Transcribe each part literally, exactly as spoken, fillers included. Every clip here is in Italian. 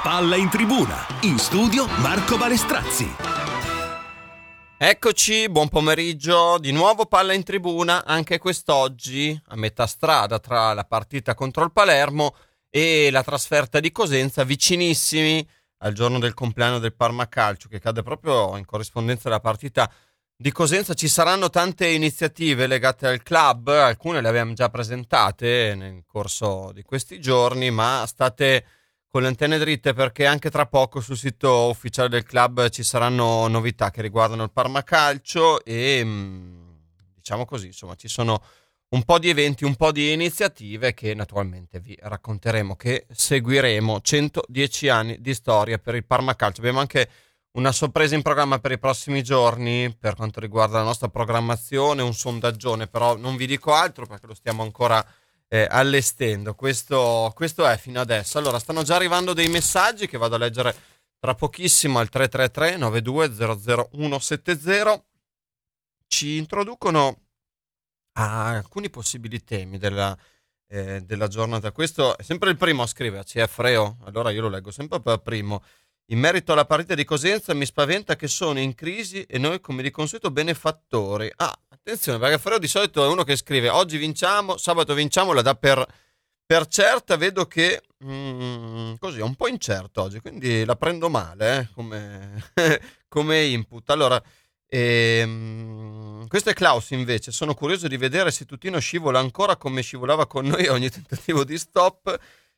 Palla in tribuna, in studio Marco Balestrazzi. Eccoci, buon pomeriggio, di nuovo Palla in tribuna, anche quest'oggi a metà strada tra la partita contro il Palermo e la trasferta di Cosenza, vicinissimi al giorno del compleanno del Parma Calcio, che cade proprio in corrispondenza della partita di Cosenza. Ci saranno tante iniziative legate al club, alcune le abbiamo già presentate nel corso di questi giorni, ma state con le antenne dritte perché anche tra poco sul sito ufficiale del club ci saranno novità che riguardano il Parma Calcio e diciamo così, insomma, ci sono un po' di eventi, un po' di iniziative che naturalmente vi racconteremo, che seguiremo. centodieci anni di storia per il Parma Calcio. Abbiamo anche una sorpresa in programma per i prossimi giorni per quanto riguarda la nostra programmazione, un sondaggione, però non vi dico altro perché lo stiamo ancora eh, allestendo. Questo, questo è fino adesso. Allora, stanno già arrivando dei messaggi che vado a leggere tra pochissimo al tre tre tre nove due zero zero uno sette zero. Ci introducono a alcuni possibili temi della, eh, della giornata. Questo è sempre il primo a scriverci, è Freo, allora io lo leggo sempre per primo. In merito alla partita di Cosenza mi spaventa che sono in crisi e noi come di consueto benefattori. Ah, attenzione, perché Freo di solito è uno che scrive oggi vinciamo, sabato vinciamo, la dà per, per certa. Vedo che mm, così è un po' incerto oggi, quindi la prendo male eh, come, come input. Allora, ehm, questo è Klaus invece. Sono curioso di vedere se Tutino scivola ancora come scivolava con noi a ogni tentativo di stop.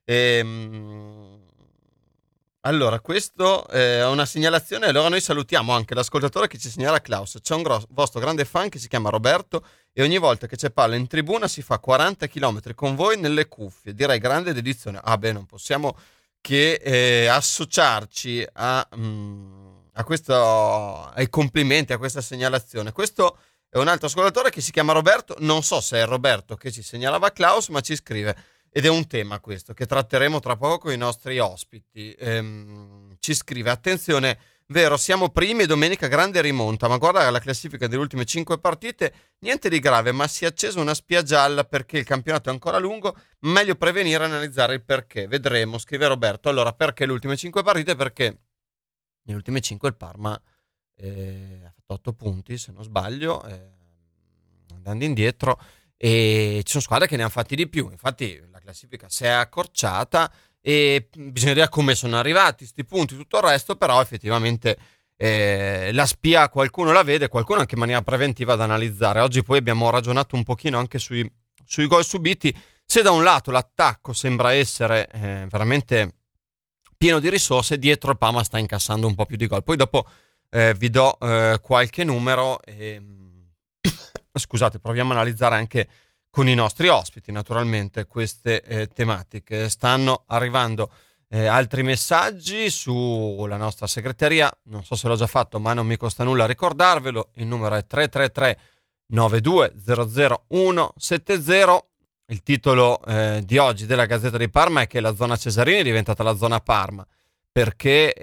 Ehm, Allora, questo è una segnalazione. Allora noi salutiamo anche l'ascoltatore che ci segnala Klaus. C'è un gros- vostro grande fan che si chiama Roberto e ogni volta che c'è palla in tribuna si fa quaranta chilometri con voi nelle cuffie. Direi grande dedizione. Ah beh, non possiamo che eh, associarci a, mh, a questo, ai complimenti, a questa segnalazione. Questo è un altro ascoltatore che si chiama Roberto. Non so se è Roberto che ci segnalava Klaus, ma ci scrive. Ed è un tema questo che tratteremo tra poco con i nostri ospiti. Ehm, ci scrive, attenzione, vero, siamo primi e domenica grande rimonta, ma guarda la classifica delle ultime cinque partite, niente di grave, ma si è accesa una spia gialla perché il campionato è ancora lungo, meglio prevenire e analizzare il perché. Vedremo, scrive Roberto. Allora, perché le ultime cinque partite? Perché nelle ultime cinque il Parma eh, ha fatto otto punti, se non sbaglio, eh, andando indietro, e ci sono squadre che ne hanno fatti di più. Infatti la classifica si è accorciata e bisogna vedere come sono arrivati sti punti, tutto il resto, però effettivamente eh, la spia qualcuno la vede, qualcuno anche in maniera preventiva da analizzare. Oggi poi abbiamo ragionato un pochino anche sui, sui gol subiti. Se da un lato l'attacco sembra essere eh, veramente pieno di risorse, dietro il Parma sta incassando un po' più di gol. Poi dopo eh, vi do eh, qualche numero e scusate, proviamo a analizzare anche con i nostri ospiti naturalmente queste eh, tematiche. Stanno arrivando eh, altri messaggi sulla nostra segreteria, non so se l'ho già fatto ma non mi costa nulla ricordarvelo. Il numero è tre tre tre nove due zero zero uno sette zero. Il titolo eh, di oggi della Gazzetta di Parma è che la zona Cesarini è diventata la zona Parma perché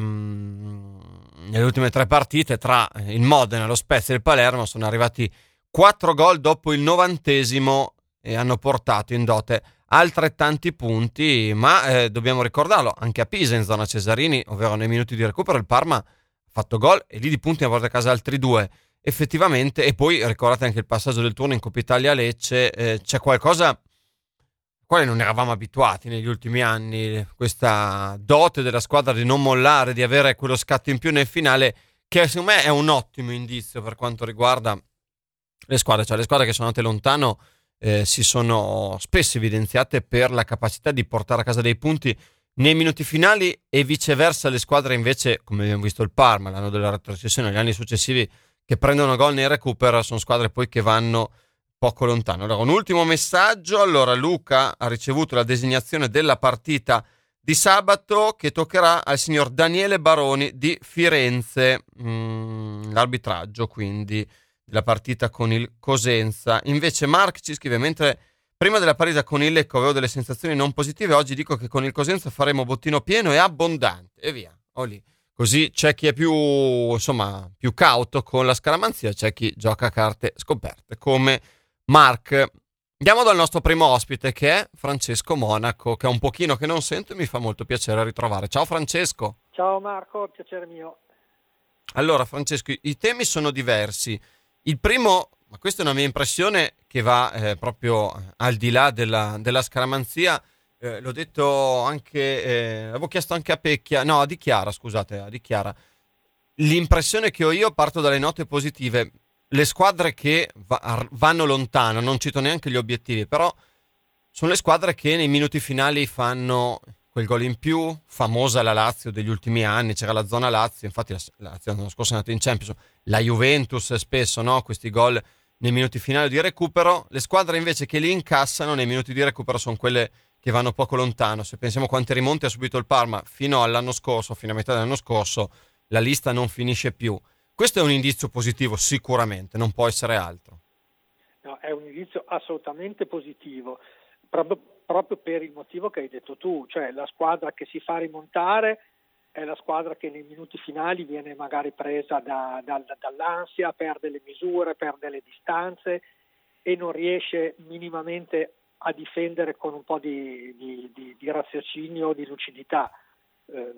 ehm, nelle ultime tre partite tra il Modena, lo Spezia e il Palermo sono arrivati quattro gol dopo il novantesimo e hanno portato in dote altrettanti punti, ma eh, dobbiamo ricordarlo, anche a Pisa in zona Cesarini, ovvero nei minuti di recupero, il Parma ha fatto gol e lì di punti ne ha portati a casa altri due effettivamente. E poi ricordate anche il passaggio del turno in Coppa Italia Lecce, eh, c'è qualcosa a quale non eravamo abituati negli ultimi anni, questa dote della squadra di non mollare, di avere quello scatto in più nel finale, che secondo me è un ottimo indizio per quanto riguarda le squadre, cioè le squadre che sono andate lontano eh, si sono spesso evidenziate per la capacità di portare a casa dei punti nei minuti finali e viceversa le squadre invece, come abbiamo visto il Parma l'anno della retrocessione, gli anni successivi che prendono gol nei recupero, sono squadre poi che vanno poco lontano. Allora, un ultimo messaggio. Allora, Luca ha ricevuto la designazione della partita di sabato che toccherà al signor Daniele Baroni di Firenze, mm, l'arbitraggio quindi la partita con il Cosenza. Invece Mark ci scrive, mentre prima della partita con il Lecco avevo delle sensazioni non positive, oggi dico che con il Cosenza faremo bottino pieno e abbondante e via, oh lì. Così c'è chi è più, insomma, più cauto con la scaramanzia, c'è chi gioca a carte scoperte come Mark. Andiamo dal nostro primo ospite, che è Francesco Monaco, che è un pochino che non sento e mi fa molto piacere ritrovare. Ciao Francesco. Ciao Marco, piacere mio. Allora Francesco, i temi sono diversi. Il primo, ma questa è una mia impressione che va eh, proprio al di là della, della scaramanzia, eh, l'ho detto anche, eh, avevo chiesto anche a Pecchia, no a Di Chiara, scusate, a Di Chiara. L'impressione che ho io, parto dalle note positive, le squadre che va, vanno lontano, non cito neanche gli obiettivi, però sono le squadre che nei minuti finali fanno quel gol in più, famosa la Lazio degli ultimi anni, c'era la zona Lazio, infatti la, la Lazio l'anno scorso è andata in Champions, la Juventus spesso, no? Questi gol nei minuti finali di recupero, le squadre invece che li incassano nei minuti di recupero sono quelle che vanno poco lontano. Se pensiamo quante rimonte ha subito il Parma fino all'anno scorso, fino a metà dell'anno scorso, la lista non finisce più. Questo è un indizio positivo sicuramente, non può essere altro. No, è un indizio assolutamente positivo, proprio, proprio per il motivo che hai detto tu, cioè la squadra che si fa rimontare è la squadra che nei minuti finali viene magari presa da, da, dall'ansia, perde le misure, perde le distanze e non riesce minimamente a difendere con un po' di, di, di, di raziocinio, di lucidità. Eh,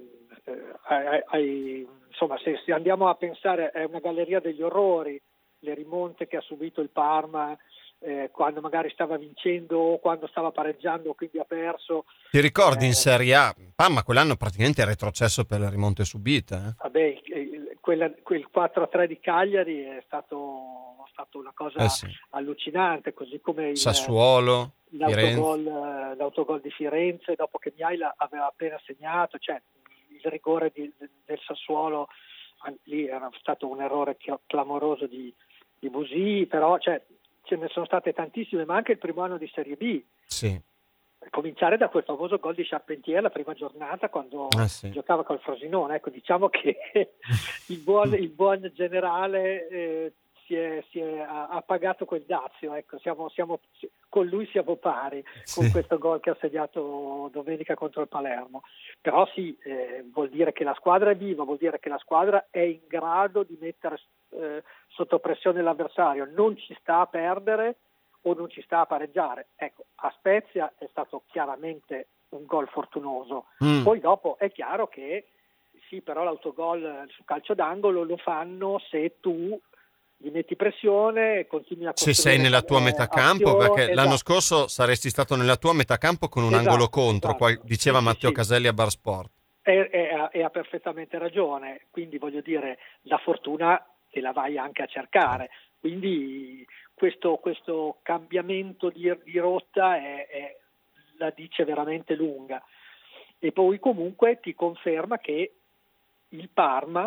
eh, eh, insomma, se, se andiamo a pensare, è una galleria degli orrori le rimonte che ha subito il Parma eh, quando magari stava vincendo o quando stava pareggiando, quindi ha perso. Ti ricordi eh, in Serie A? Parma quell'anno praticamente è retrocesso per le rimonte subite. Eh? Vabbè, il, il, quella, quel quattro a tre di Cagliari è stato, è stato una cosa eh sì. allucinante, così come il Sassuolo, l'autogol, l'autogol di Firenze dopo che Miaila aveva appena segnato, cioè il rigore di, del Sassuolo lì era stato un errore clamoroso di, di Busì, però cioè, ce ne sono state tantissime, ma anche il primo anno di Serie B. Sì. Cominciare da quel famoso gol di Charpentier la prima giornata quando ah, sì. giocava col Frosinone. Ecco, diciamo che il buon, il buon generale eh, si è, si è, ha, ha pagato quel dazio, ecco, siamo, siamo, con lui siamo pari, sì. Con questo gol che ha segnato domenica contro il Palermo. Però sì, eh, vuol dire che la squadra è viva, vuol dire che la squadra è in grado di mettere eh, sotto pressione l'avversario, non ci sta a perdere o non ci sta a pareggiare. Ecco, a Spezia è stato chiaramente un gol fortunoso. Mm. Poi dopo è chiaro che sì, però l'autogol su calcio d'angolo lo fanno se tu gli metti pressione e continui a costruire. Se sei nella tua eh, metà campo, perché esatto. L'anno scorso saresti stato nella tua metà campo con un esatto, angolo contro, esatto. Qual, diceva sì, Matteo sì, Caselli a Bar Sport. E, e, e ha perfettamente ragione, quindi voglio dire, la fortuna te la vai anche a cercare, quindi questo, questo cambiamento di, di rotta è, è, la dice veramente lunga. E poi comunque ti conferma che il Parma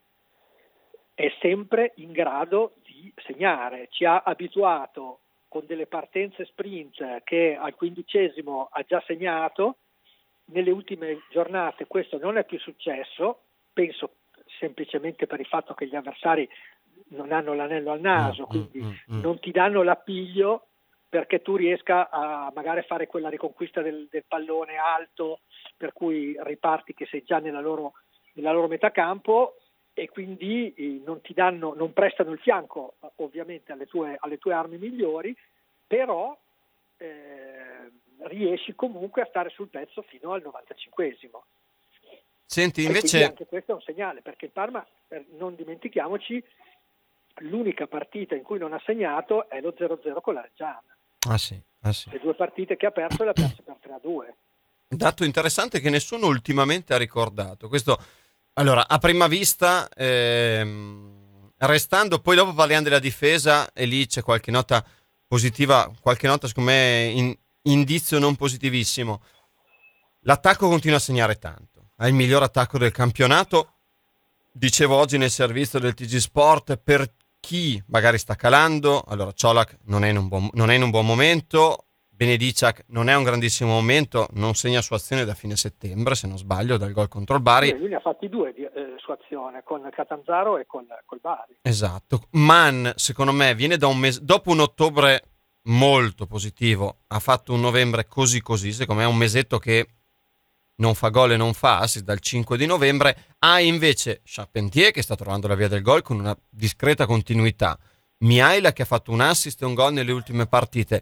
è sempre in grado di segnare, ci ha abituato con delle partenze sprint che al quindicesimo ha già segnato. Nelle ultime giornate questo non è più successo, penso semplicemente per il fatto che gli avversari non hanno l'anello al naso, mm, quindi mm, mm. non ti danno l'appiglio perché tu riesca a magari fare quella riconquista del, del pallone alto, per cui riparti che sei già nella loro, nella loro metà campo, e quindi eh, non ti danno, non prestano il fianco ovviamente alle tue, alle tue armi migliori, però eh, riesci comunque a stare sul pezzo fino al novantacinquesimo. Senti, e invece anche questo è un segnale, perché il Parma, non dimentichiamoci, l'unica partita in cui non ha segnato è lo zero zero con la Reggiana. Ah sì, ah sì. Le due partite che ha perso le ha perse per tre a due. Dato interessante che nessuno ultimamente ha ricordato. Questo, allora, a prima vista, ehm, restando, poi dopo parliamo della difesa e lì c'è qualche nota positiva, qualche nota secondo me in, indizio non positivissimo. L'attacco continua a segnare tanto, è il miglior attacco del campionato. Dicevo oggi nel servizio del T G Sport, per chi magari sta calando, allora Ciolak non è in un buon, non è in un buon momento, Benediciak non è un grandissimo momento, non segna su azione da fine settembre, se non sbaglio, dal gol contro il Bari. Sì, lui ne ha fatti due di, eh, su azione, con Catanzaro e con col Bari. Esatto. Man, secondo me, viene da un mese, dopo un ottobre molto positivo, ha fatto un novembre così così, secondo me è un mesetto che non fa gol e non fa assist dal cinque di novembre. Ha invece Charpentier che sta trovando la via del gol con una discreta continuità, Miaila che ha fatto un assist e un gol nelle ultime partite.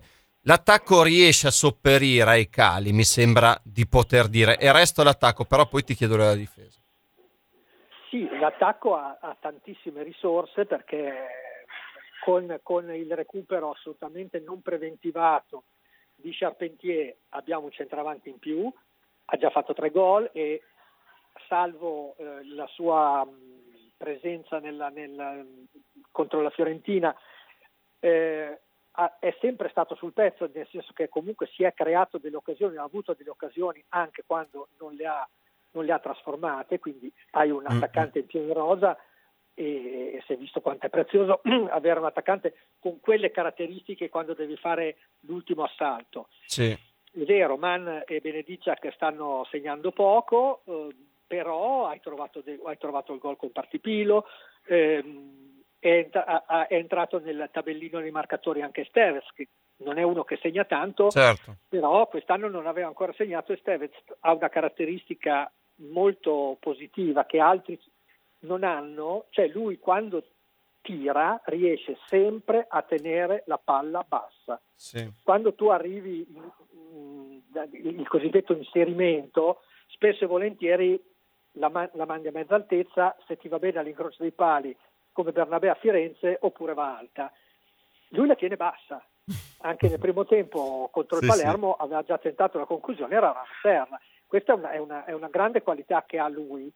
L'attacco riesce a sopperire ai cali, mi sembra di poter dire, e resto l'attacco, però poi ti chiedo la difesa. Sì, l'attacco ha, ha tantissime risorse perché con, con il recupero assolutamente non preventivato di Charpentier abbiamo un centravanti in più, ha già fatto tre gol e salvo eh, la sua mh, presenza nella, nella, contro la Fiorentina eh, ha, è sempre stato sul pezzo, nel senso che comunque si è creato delle occasioni, ha avuto delle occasioni anche quando non le ha, non le ha trasformate, quindi hai un attaccante in più in rosa e, e si è visto quanto è prezioso avere un attaccante con quelle caratteristiche quando devi fare l'ultimo assalto. Sì. È vero, Man e Benediccia che stanno segnando poco, eh, però hai trovato, de- hai trovato il gol con Partipilo, ehm, è, entra- è entrato nel tabellino dei marcatori anche Steves, che non è uno che segna tanto, Certo. però quest'anno non aveva ancora segnato e Steves ha una caratteristica molto positiva che altri non hanno, cioè lui quando tira riesce sempre a tenere la palla bassa. Sì. Quando tu arrivi in, in, in, il cosiddetto inserimento, spesso e volentieri la, man- la mandi a mezza altezza, se ti va bene all'incrocio dei pali come Bernabé a Firenze, oppure va alta. Lui la tiene bassa. Anche nel primo tempo contro il Sì, Palermo aveva già tentato la conclusione, era una terra. Questa è una, è, una, è una grande qualità che ha lui.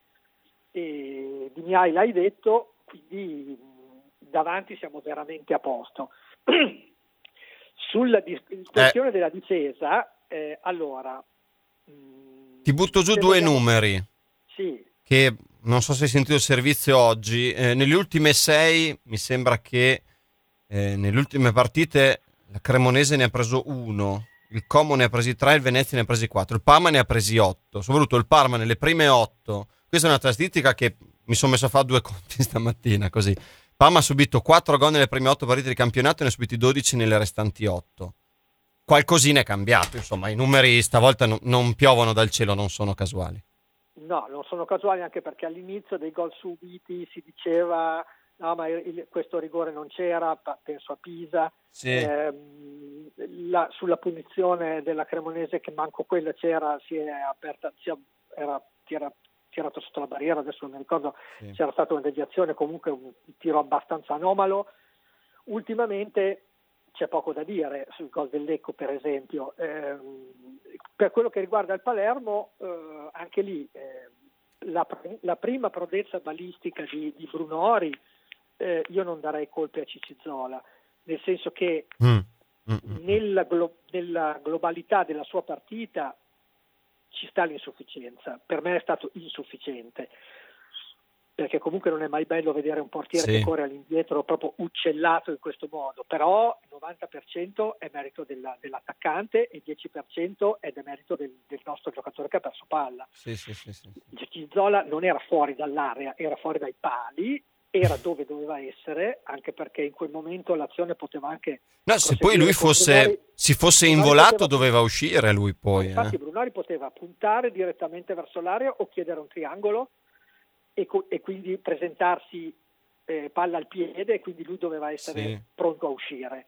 E di Miai l'hai detto, quindi davanti siamo veramente a posto. Sulla dis- questione eh. della difesa, eh, allora... Mh, ti butto giù due vogliamo... numeri. Sì. Che non so se hai sentito il servizio oggi. Eh, nelle ultime sei, mi sembra che eh, nelle ultime partite la Cremonese ne ha preso uno, il Como ne ha presi tre, il Venezia ne ha presi quattro, il Parma ne ha presi otto. Soprattutto il Parma nelle prime otto. Questa è una statistica che mi sono messo a fare due conti stamattina, così. Parma ha subito quattro gol nelle prime otto partite di campionato e ne ha subiti dodici nelle restanti otto. Qualcosina è cambiato, insomma, i numeri stavolta no, non piovono dal cielo, non sono casuali. No, non sono casuali anche perché all'inizio dei gol subiti si diceva no, ma il, questo rigore non c'era, penso a Pisa, sì. eh, la, sulla punizione della Cremonese che manco quella c'era, si è aperta, si era tira, tirato sotto la barriera, adesso non mi ricordo, sì. C'era stata una deviazione, comunque un tiro abbastanza anomalo. Ultimamente c'è poco da dire sul gol del Lecco, per esempio. Eh, per quello che riguarda il Palermo, eh, anche lì eh, la, la prima prodezza balistica di, di Brunori, eh, io non darei colpe a Cicizzola, nel senso che mm. Mm-hmm. Nella, glo- nella globalità della sua partita ci sta l'insufficienza. Per me è stato insufficiente, perché comunque non è mai bello vedere un portiere sì. che corre all'indietro proprio uccellato in questo modo, però il novanta per cento è merito della, dell'attaccante e il dieci per cento è merito del, del nostro giocatore che ha perso palla. Sì, sì, sì, sì. Cicizzola non era fuori dall'area, era fuori dai pali, era dove doveva essere, anche perché in quel momento l'azione poteva anche... No, se poi lui fosse Brunori, si fosse Brunori involato poteva, doveva uscire lui poi. Infatti eh. Brunori poteva puntare direttamente verso l'area o chiedere un triangolo e, co- e quindi presentarsi eh, palla al piede, e quindi lui doveva essere sì. pronto a uscire.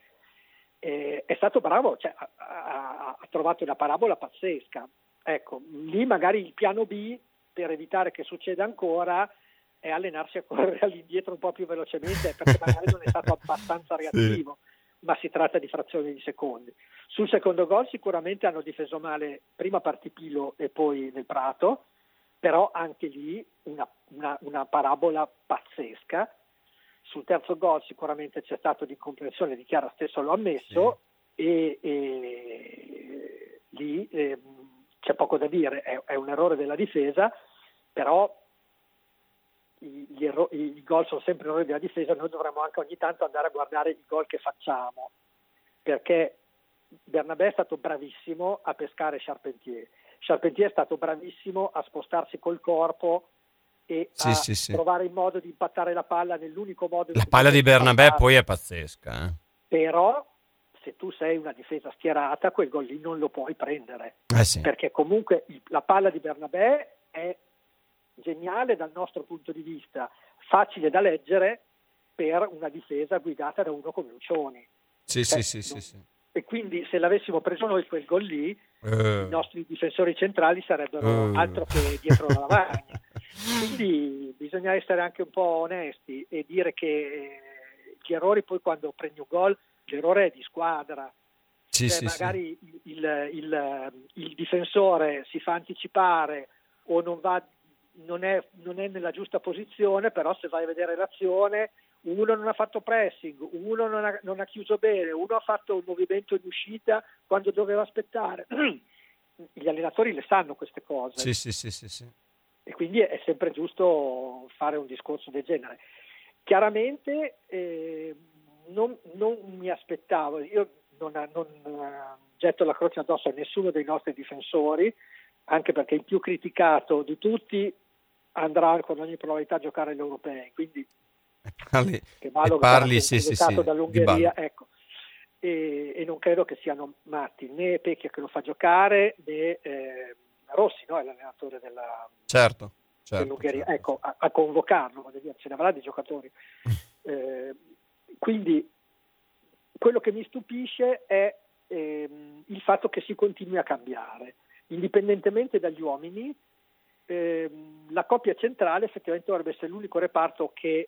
Eh, è stato bravo, cioè, ha, ha, ha trovato una parabola pazzesca. Ecco, lì magari il piano B, per evitare che succeda ancora, è allenarsi a correre all'indietro un po' più velocemente, perché magari non è stato abbastanza reattivo, sì. ma si tratta di frazioni di secondi. Sul secondo gol sicuramente hanno difeso male prima Partipilo e poi Del Prato, però anche lì una, una, una parabola pazzesca. Sul terzo gol sicuramente c'è stato di incomprensione, Di Chiara stesso l'ho ammesso, sì. e, e lì eh, c'è poco da dire, è, è un errore della difesa, però Gli, erro- i gol sono sempre errori della difesa. Noi dovremmo anche ogni tanto andare a guardare i gol che facciamo, perché Bernabé è stato bravissimo a pescare Charpentier, Charpentier è stato bravissimo a spostarsi col corpo e sì, a sì, sì. trovare il modo di impattare la palla nell'unico modo. La palla di Bernabé impattare. Poi è pazzesca, eh? Però se tu sei una difesa schierata quel gol lì non lo puoi prendere, eh sì. perché comunque la palla di Bernabé è geniale dal nostro punto di vista, facile da leggere per una difesa guidata da uno come Lucioni. Sì, cioè, sì, sì, non, sì, sì. e quindi se l'avessimo preso noi quel gol lì, eh. i nostri difensori centrali sarebbero eh. altro che dietro la lavagna. Quindi bisogna essere anche un po' onesti e dire che eh, gli errori, poi quando prendi un gol, l'errore è di squadra. Sì, cioè, sì, magari sì. Il, il, il, il difensore si fa anticipare o non va, non è, non è nella giusta posizione, però se vai a vedere l'azione, uno non ha fatto pressing, uno non ha, non ha chiuso bene, uno ha fatto un movimento in uscita quando doveva aspettare. Gli allenatori le sanno queste cose. Sì, sì, sì, sì, sì. E quindi è sempre giusto fare un discorso del genere. Chiaramente eh, non, non mi aspettavo, io non, non uh, getto la croce addosso a nessuno dei nostri difensori, anche perché il più criticato di tutti andrà con ogni probabilità a giocare agli europei, quindi parli, che Balog parli sarà sì, sì, sì, dall'Ungheria, ecco. E, e non credo che siano matti né Pecchia che lo fa giocare né eh, Rossi, no? È l'allenatore della, certo, certo, dell'Ungheria, certo, ecco, a, a convocarlo, voglio dire, ce ne avrà di giocatori. eh, quindi quello che mi stupisce è ehm, il fatto che si continui a cambiare, indipendentemente dagli uomini. ehm, la coppia centrale effettivamente dovrebbe essere l'unico reparto che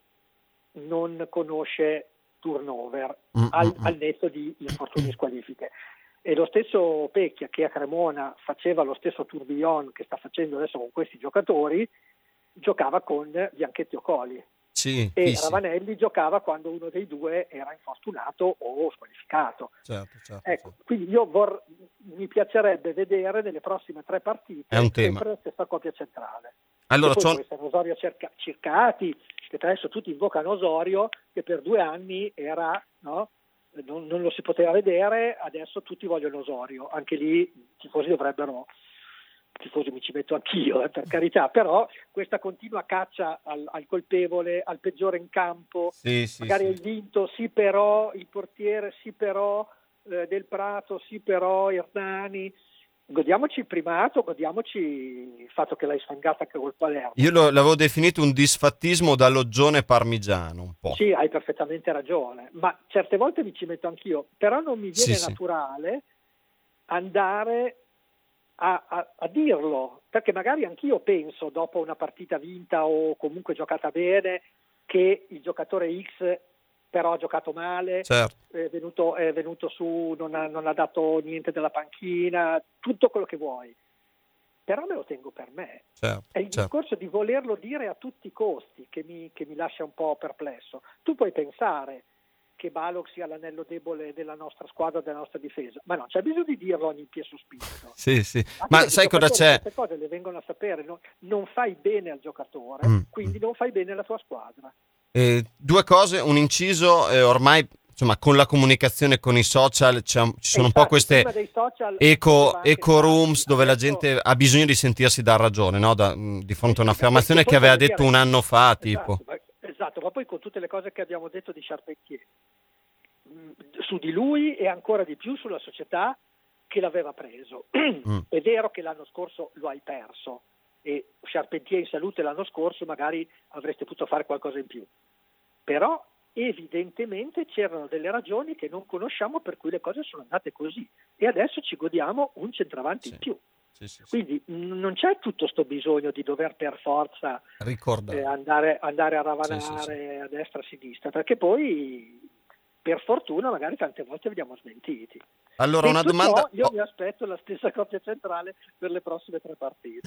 non conosce turnover mm, al, mm, al netto di infortuni e squalifiche. E lo stesso Pecchia, che a Cremona faceva lo stesso tourbillon che sta facendo adesso con questi giocatori, giocava con Bianchetti o Coli. sì, E sì, Ravanelli giocava quando uno dei due era infortunato o squalificato. certo, certo, Ecco, certo. quindi io vor, mi piacerebbe vedere nelle prossime tre partite È un tema. sempre la stessa coppia centrale. Allora, e poi c'ho... può essere Osorio Cerca- Circati, che adesso tutti invocano Osorio, che per due anni era, no? non, non lo si poteva vedere, adesso tutti vogliono Osorio. Anche lì i tifosi dovrebbero, tifosi mi ci metto anch'io, eh, per carità, però questa continua caccia al, al colpevole, al peggiore in campo, sì, sì, magari sì. hai vinto, sì però, il portiere, sì però, eh, Del Prato, sì però, Hernani. Godiamoci il primato, godiamoci il fatto che l'hai sfangata anche col Palermo. Io lo, l'avevo definito un disfattismo da loggione parmigiano, un po'. Sì, hai perfettamente ragione, ma certe volte mi ci metto anch'io, però non mi viene sì, naturale sì. andare a, a, a dirlo, perché magari anch'io penso dopo una partita vinta o comunque giocata bene che il giocatore X però ha giocato male, certo. è, venuto, è venuto su, non ha, non ha dato niente della panchina, tutto quello che vuoi, però me lo tengo per me. Certo, è il certo. discorso di volerlo dire a tutti i costi che mi, che mi lascia un po' perplesso. Tu puoi pensare che Balog sia l'anello debole della nostra squadra, della nostra difesa, ma no, c'è bisogno di dirlo ogni pie sospinto. Sì, sì. Ma sai cosa c'è? Queste cose le vengono a sapere, no? Non fai bene al giocatore, mm, quindi mm. non fai bene alla tua squadra. Eh, due cose, un inciso, eh, ormai insomma con la comunicazione con i social c'è, ci sono infatti, un po' queste eco, eco rooms dove adesso... la gente ha bisogno di sentirsi dar ragione, no? da, di fronte a un'affermazione che aveva detto un anno fa, tipo. Esatto, ma, esatto, ma poi con tutte le cose che abbiamo detto di Charpentier, su di lui e ancora di più sulla società che l'aveva preso. Mm. È vero che l'anno scorso lo hai perso e Charpentier in salute l'anno scorso magari avreste potuto fare qualcosa in più, però evidentemente c'erano delle ragioni che non conosciamo per cui le cose sono andate così e adesso ci godiamo un centravanti sì. in più. Sì, sì, sì. Quindi non c'è tutto sto bisogno di dover per forza eh, andare, andare a ravanare sì, sì, sì. a destra a sinistra, perché poi per fortuna magari tante volte veniamo smentiti. Allora Detto una domanda ciò, io oh. mi aspetto la stessa coppia centrale per le prossime tre partite.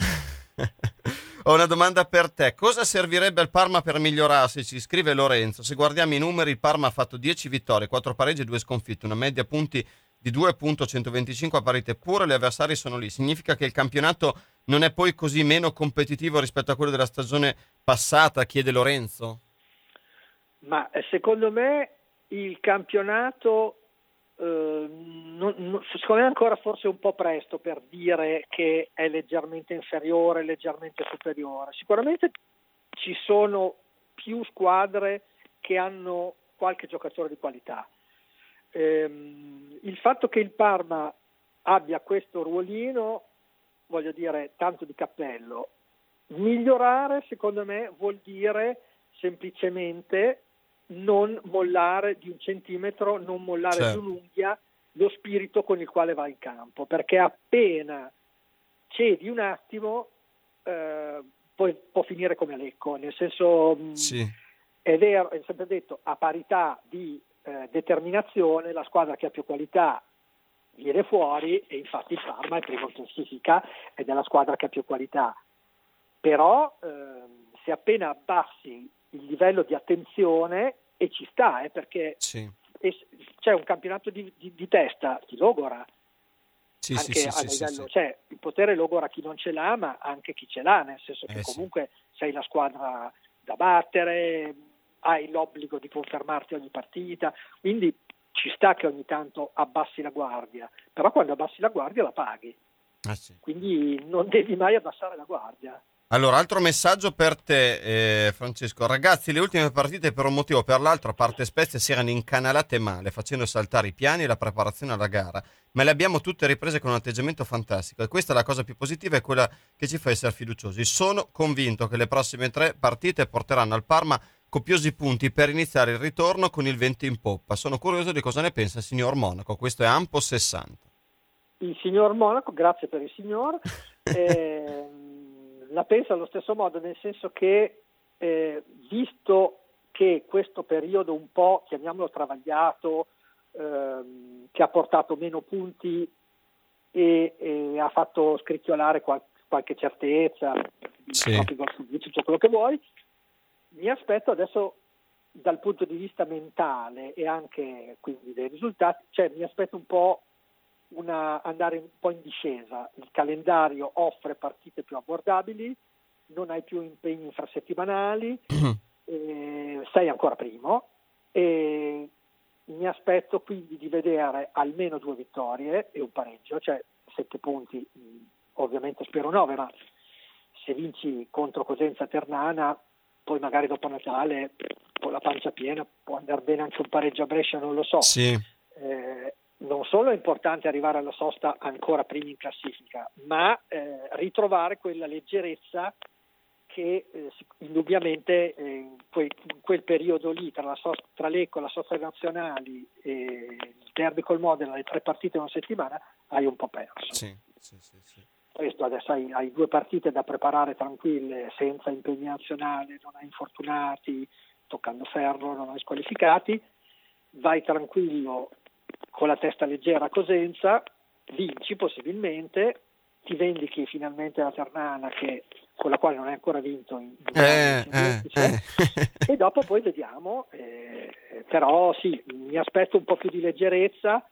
Ho una domanda per te. Cosa servirebbe al Parma per migliorarsi? Ci scrive Lorenzo. Se guardiamo i numeri, il Parma ha fatto dieci vittorie, quattro pareggi e due sconfitte, una media punti di due virgola centoventicinque a parità, eppure gli avversari sono lì. Significa che il campionato non è poi così meno competitivo rispetto a quello della stagione passata, chiede Lorenzo? Ma secondo me il campionato eh, non, non, secondo me è ancora forse un po' presto per dire che è leggermente inferiore, leggermente superiore. Sicuramente ci sono più squadre che hanno qualche giocatore di qualità. Ehm, il fatto che il Parma abbia questo ruolino, voglio dire, tanto di cappello. Migliorare secondo me vuol dire semplicemente non mollare di un centimetro, non mollare certo. di un'unghia lo spirito con il quale va in campo, perché appena cedi un attimo eh, poi può finire come Lecco, nel senso sì. È vero, è sempre detto, a parità di eh, determinazione la squadra che ha più qualità viene fuori, e infatti il Parma è primo in classifica ed è la squadra che ha più qualità, però eh, se appena abbassi il livello di attenzione, e ci sta, eh, perché sì. c'è un campionato di, di, di testa, ti logora. Sì, anche sì, a sì, livello, sì, sì. cioè il potere logora chi non ce l'ha, ma anche chi ce l'ha, nel senso che Eh, comunque sì. sei la squadra da battere, hai l'obbligo di confermarti ogni partita, quindi ci sta che ogni tanto abbassi la guardia, però quando abbassi la guardia la paghi, Ah, sì. quindi non devi mai abbassare la guardia. Allora, altro messaggio per te, eh, Francesco. Ragazzi, le ultime partite per un motivo o per l'altro, a parte Spezia, si erano incanalate male, facendo saltare i piani e la preparazione alla gara, ma le abbiamo tutte riprese con un atteggiamento fantastico, e questa è la cosa più positiva e quella che ci fa essere fiduciosi. Sono convinto che le prossime tre partite porteranno al Parma copiosi punti per iniziare il ritorno con il vento in poppa. Sono curioso di cosa ne pensa il signor Monaco. Questo è Ampo sessanta. Il signor Monaco, grazie per il signor, eh, la pensa allo stesso modo, nel senso che eh, visto che questo periodo un po', chiamiamolo travagliato, ehm, che ha portato meno punti e, e ha fatto scricchiolare qual- qualche certezza, Sì. proprio gol subiti, tutto quello che vuoi, mi aspetto adesso dal punto di vista mentale e anche quindi dei risultati, cioè mi aspetto un po' una, andare un po' in discesa. Il calendario offre partite più abbordabili, non hai più impegni infrasettimanali, eh, sei ancora primo, e mi aspetto quindi di vedere almeno due vittorie e un pareggio, cioè sette punti, ovviamente spero nove, ma se vinci contro Cosenza Ternana, poi magari dopo Natale con la pancia piena può andare bene anche un pareggio a Brescia, non lo so. Sì. Eh, non solo è importante arrivare alla sosta ancora primi in classifica, ma eh, ritrovare quella leggerezza che eh, indubbiamente eh, in, quel, in quel periodo lì, tra, la sosta, tra Lecco, la sosta nazionali e il derby col Modena, le tre partite in una settimana, hai un po' perso. Sì, sì, sì, sì. Questo adesso hai, hai due partite da preparare tranquille, senza impegni nazionali, non hai infortunati, toccando ferro, non hai squalificati, vai tranquillo con la testa leggera a Cosenza, vinci possibilmente, ti vendichi finalmente la Ternana che, con la quale non hai ancora vinto in, in eh, eh, eh. e dopo poi vediamo, eh, però sì, mi aspetto un po' più di leggerezza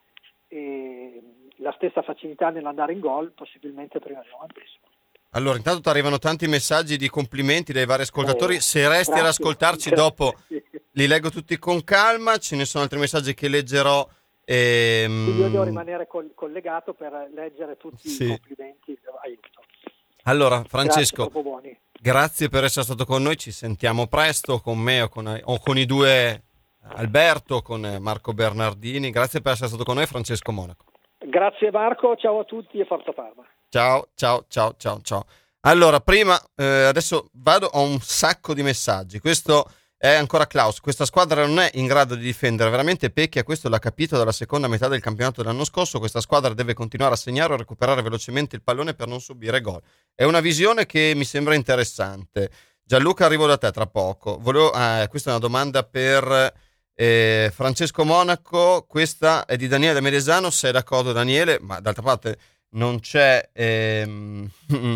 e la stessa facilità nell'andare in gol, possibilmente prima del novantesimo. Allora, intanto ti arrivano tanti messaggi di complimenti dai vari ascoltatori. Eh, Se resti grazie, ad ascoltarci grazie. dopo, li leggo tutti con calma. Ce ne sono altri messaggi che leggerò. Ehm... Quindi io devo rimanere col- collegato per leggere tutti sì. i complimenti. Aiuto. Allora, Francesco, grazie, buoni. grazie per essere stato con noi. Ci sentiamo presto con me o con, o con i due Alberto, con Marco Bernardini. Grazie per essere stato con noi, Francesco Monaco. Grazie Marco, ciao a tutti e forza Parma. Ciao, ciao, ciao, ciao, ciao. Allora, prima, eh, adesso vado, ho un sacco di messaggi. Questo è ancora Klaus. Questa squadra non è in grado di difendere, veramente Pecchia, questo l'ha capito dalla seconda metà del campionato dell'anno scorso. Questa squadra deve continuare a segnare o recuperare velocemente il pallone per non subire gol. È una visione che mi sembra interessante. Gianluca, arrivo da te tra poco. Volevo, ah, questa è una domanda per eh, Francesco Monaco. Questa è di Daniele Medesano. Sei d'accordo, Daniele? Ma d'altra parte non c'è ehm,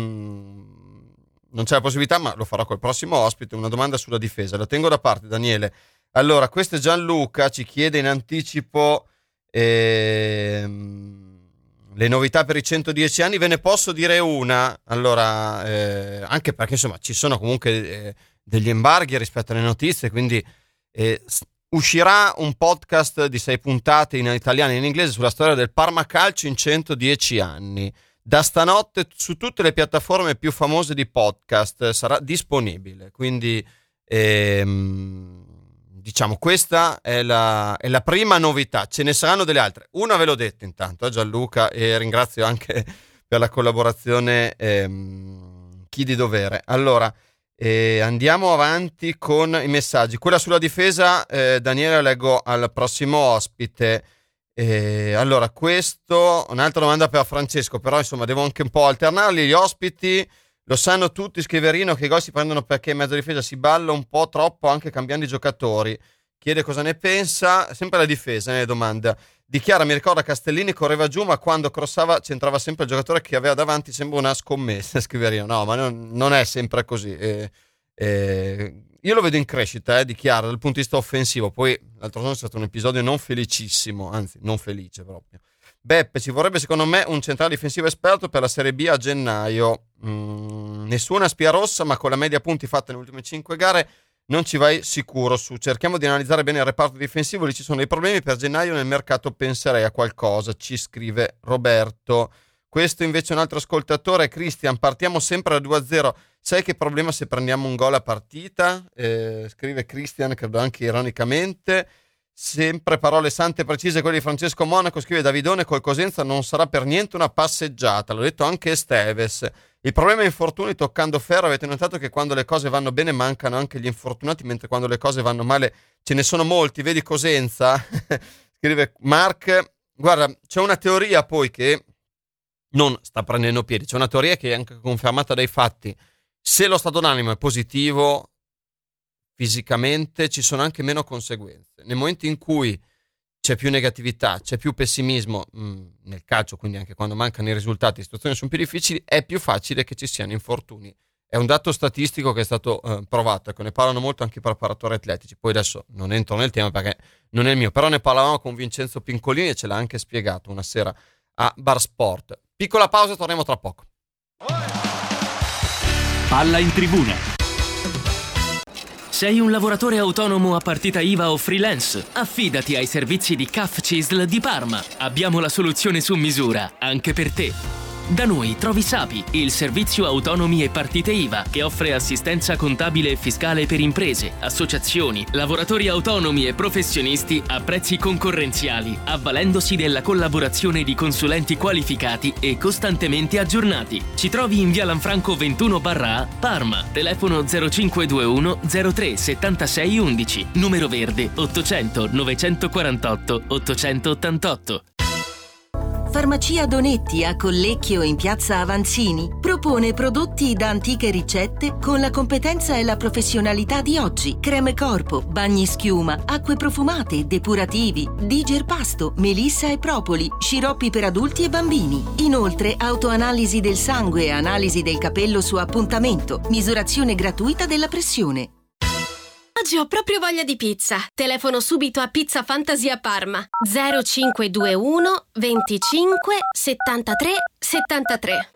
non c'è la possibilità, ma lo farò col prossimo ospite. Una domanda sulla difesa, la tengo da parte, Daniele. Allora, questo è Gianluca, ci chiede in anticipo ehm, le novità per i centodieci anni. Ve ne posso dire una, allora, eh, anche perché insomma ci sono comunque eh, degli embarghi rispetto alle notizie, quindi eh, uscirà un podcast di sei puntate in italiano e in inglese sulla storia del Parma Calcio in centodieci anni. Da stanotte su tutte le piattaforme più famose di podcast sarà disponibile. Quindi ehm, diciamo questa è la, è la prima novità. Ce ne saranno delle altre. Una ve l'ho detto intanto a Gianluca, e ringrazio anche per la collaborazione ehm, chi di dovere. Allora, E andiamo avanti con i messaggi. Quella sulla difesa, eh, Daniele, leggo al prossimo ospite. E allora, questo, un'altra domanda per Francesco, però insomma devo anche un po' alternarli. Gli ospiti lo sanno tutti, scriverino, che i gol si prendono perché in mezzo difesa si balla un po' troppo anche cambiando i giocatori. Chiede cosa ne pensa, sempre la difesa nelle domande. Dichiara, mi ricorda Castellini correva giù, ma quando crossava c'entrava sempre il giocatore che aveva davanti, sembra una scommessa, scriverino. No, ma non, non è sempre così. Eh, eh, io lo vedo in crescita, eh, dichiara, dal punto di vista offensivo. Poi l'altro giorno è stato un episodio non felicissimo, anzi non felice proprio. Beppe, ci vorrebbe secondo me un centrale difensivo esperto per la Serie B a gennaio. Mm, nessuna spia rossa, ma con la media punti fatta nelle ultime cinque gare non ci vai sicuro su. Cerchiamo di analizzare bene il reparto difensivo, lì ci sono dei problemi. Per gennaio nel mercato penserei a qualcosa, ci scrive Roberto. Questo invece è un altro ascoltatore, Cristian, partiamo sempre da due a zero. Sai che problema se prendiamo un gol a partita? Eh, scrive Cristian, credo anche ironicamente. Sempre parole sante e precise quelle di Francesco Monaco, scrive Davidone, col Cosenza non sarà per niente una passeggiata, l'ho detto anche Esteves. Il problema è infortuni, toccando ferro, avete notato che quando le cose vanno bene mancano anche gli infortunati, mentre quando le cose vanno male ce ne sono molti, vedi Cosenza? Scrive Mark. Guarda, c'è una teoria poi che non sta prendendo piedi, c'è una teoria che è anche confermata dai fatti. Se lo stato d'animo è positivo, fisicamente ci sono anche meno conseguenze. Nel momento in cui c'è più negatività, c'è più pessimismo mh, nel calcio, quindi anche quando mancano i risultati, le situazioni sono più difficili, è più facile che ci siano infortuni. È un dato statistico che è stato eh, provato, ecco, ne parlano molto anche i preparatori atletici. Poi adesso non entro nel tema perché non è il mio, però ne parlavamo con Vincenzo Pincolini e ce l'ha anche spiegato una sera a Bar Sport. Piccola pausa, torniamo tra poco. Palla in tribuna. Sei un lavoratore autonomo a partita I V A o freelance? Affidati ai servizi di C A F C I S L di Parma. Abbiamo la soluzione su misura, anche per te. Da noi trovi Sapi, il servizio autonomi e partite I V A, che offre assistenza contabile e fiscale per imprese, associazioni, lavoratori autonomi e professionisti a prezzi concorrenziali, avvalendosi della collaborazione di consulenti qualificati e costantemente aggiornati. Ci trovi in via Lanfranco ventuno barra A, Parma, telefono zero cinque due uno zero tre settantasei undici, numero verde ottocento novecentoquarantotto ottocentottantotto. Farmacia Donetti a Collecchio in piazza Avanzini propone prodotti da antiche ricette con la competenza e la professionalità di oggi. Creme corpo, bagni schiuma, acque profumate, depurativi, digerpasto, melissa e propoli, sciroppi per adulti e bambini. Inoltre autoanalisi del sangue e analisi del capello su appuntamento, misurazione gratuita della pressione. Oggi ho proprio voglia di pizza. Telefono subito a Pizza Fantasy a Parma. zero cinque due uno venticinque settantatré settantatré.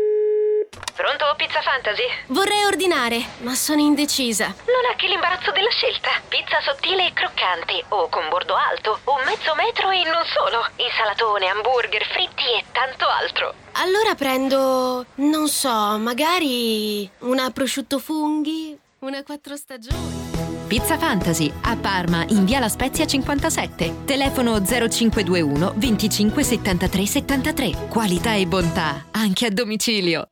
Pronto, Pizza Fantasy? Vorrei ordinare, ma sono indecisa. Non ha che l'imbarazzo della scelta. Pizza sottile e croccante, o con bordo alto, o mezzo metro e non solo. Insalatone, hamburger, fritti e tanto altro. Allora prendo, non so, magari una prosciutto funghi, una quattro stagioni. Pizza Fantasy a Parma in via La Spezia cinquantasette. Telefono zero cinque due uno venticinque settantatré settantatré. Qualità e bontà anche a domicilio.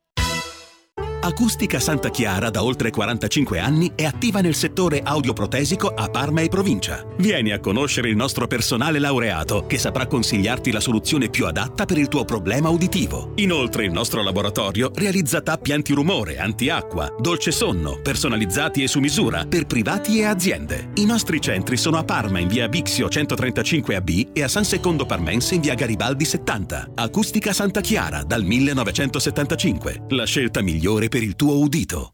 Acustica Santa Chiara da oltre quarantacinque anni è attiva nel settore audioprotesico a Parma e provincia. Vieni a conoscere il nostro personale laureato che saprà consigliarti la soluzione più adatta per il tuo problema uditivo. Inoltre il nostro laboratorio realizza tappi antirumore, antiacqua, dolce sonno, personalizzati e su misura per privati e aziende. I nostri centri sono a Parma in via Bixio centotrentacinque A B e a San Secondo Parmense in via Garibaldi settanta. Acustica Santa Chiara dal millenovecentosettantacinque. La scelta migliore per il tuo udito.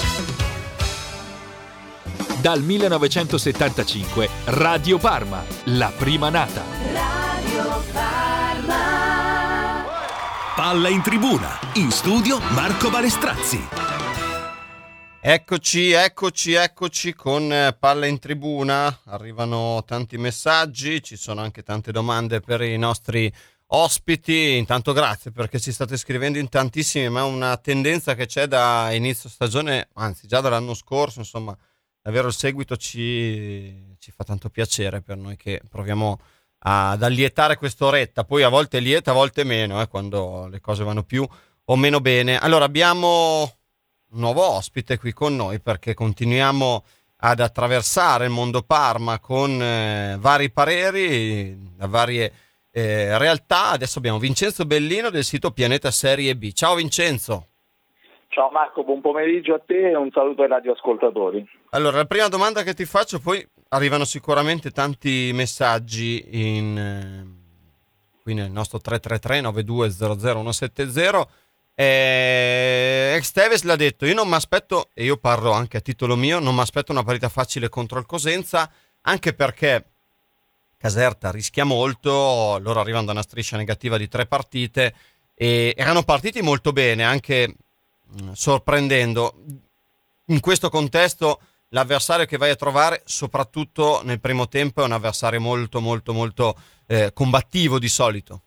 Dal millenovecentosettantacinque Radio Parma, la prima nata. Radio Parma. Palla in tribuna, in studio Marco Balestrazzi. Eccoci, eccoci, eccoci con Palla in tribuna. Arrivano tanti messaggi, ci sono anche tante domande per i nostri ospiti. Intanto grazie perché ci state scrivendo in tantissimi, ma è una tendenza che c'è da inizio stagione, anzi già dall'anno scorso, insomma davvero il seguito ci, ci fa tanto piacere per noi che proviamo ad allietare quest'oretta, poi a volte lieta, a volte meno, eh, quando le cose vanno più o meno bene. Allora abbiamo un nuovo ospite qui con noi perché continuiamo ad attraversare il mondo Parma con eh, vari pareri, da varie eh, realtà. Adesso abbiamo Vincenzo Bellino del sito Pianeta Serie B. Ciao Vincenzo. Ciao Marco, buon pomeriggio a te e un saluto ai radioascoltatori. Allora, la prima domanda che ti faccio, poi arrivano sicuramente tanti messaggi in, eh, qui nel nostro tre tre tre nove due zero zero uno sette zero. Eh, Ex Teves l'ha detto, io non mi aspetto, e io parlo anche a titolo mio, non mi aspetto una partita facile contro il Cosenza, anche perché Caserta rischia molto, loro arrivano da una striscia negativa di tre partite e erano partiti molto bene, anche mh, sorprendendo. In questo contesto l'avversario che vai a trovare, soprattutto nel primo tempo, è un avversario molto molto molto eh, combattivo di solito.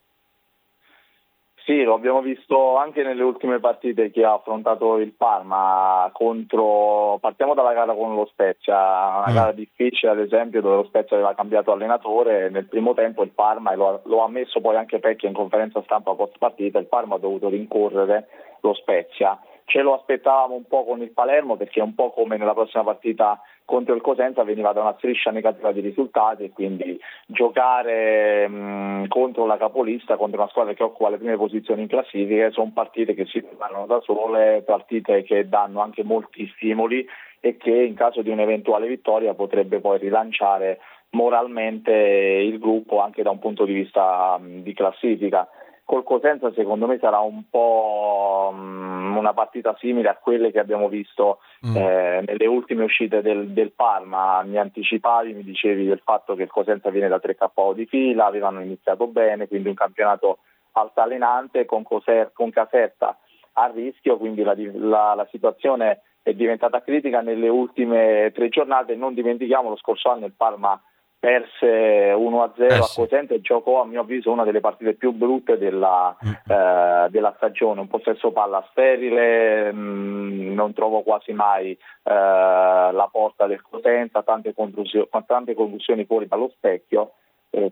Sì, lo abbiamo visto anche nelle ultime partite che ha affrontato il Parma contro, partiamo dalla gara con lo Spezia, una mm. gara difficile ad esempio dove lo Spezia aveva cambiato allenatore, nel primo tempo il Parma, e lo, lo ha ammesso poi anche Pecchia in conferenza stampa post partita, il Parma ha dovuto rincorrere lo Spezia. Ce lo aspettavamo un po' con il Palermo perché un po' come nella prossima partita contro il Cosenza veniva da una striscia negativa di risultati e quindi giocare mh, contro la capolista, contro una squadra che occupa le prime posizioni in classifica, sono partite che si preparano da sole, partite che danno anche molti stimoli e che in caso di un'eventuale vittoria potrebbe poi rilanciare moralmente il gruppo anche da un punto di vista mh, di classifica. Col Cosenza secondo me sarà un po' um, una partita simile a quelle che abbiamo visto mm. eh, nelle ultime uscite del, del Parma. Mi anticipavi, mi dicevi del fatto che il Cosenza viene da tre K O di fila, avevano iniziato bene, quindi un campionato altalenante con, Coser- con Caserta a rischio, quindi la, la, la situazione è diventata critica nelle ultime tre giornate. Non dimentichiamo, lo scorso anno il Parma perse uno a zero eh, a Cosenza e giocò a mio avviso una delle partite più brutte della, mm. eh, della stagione, un possesso palla sterile, mh, non trovo quasi mai eh, la porta del Cosenza, tante conclusioni, tante conclusioni fuori dallo specchio, eh,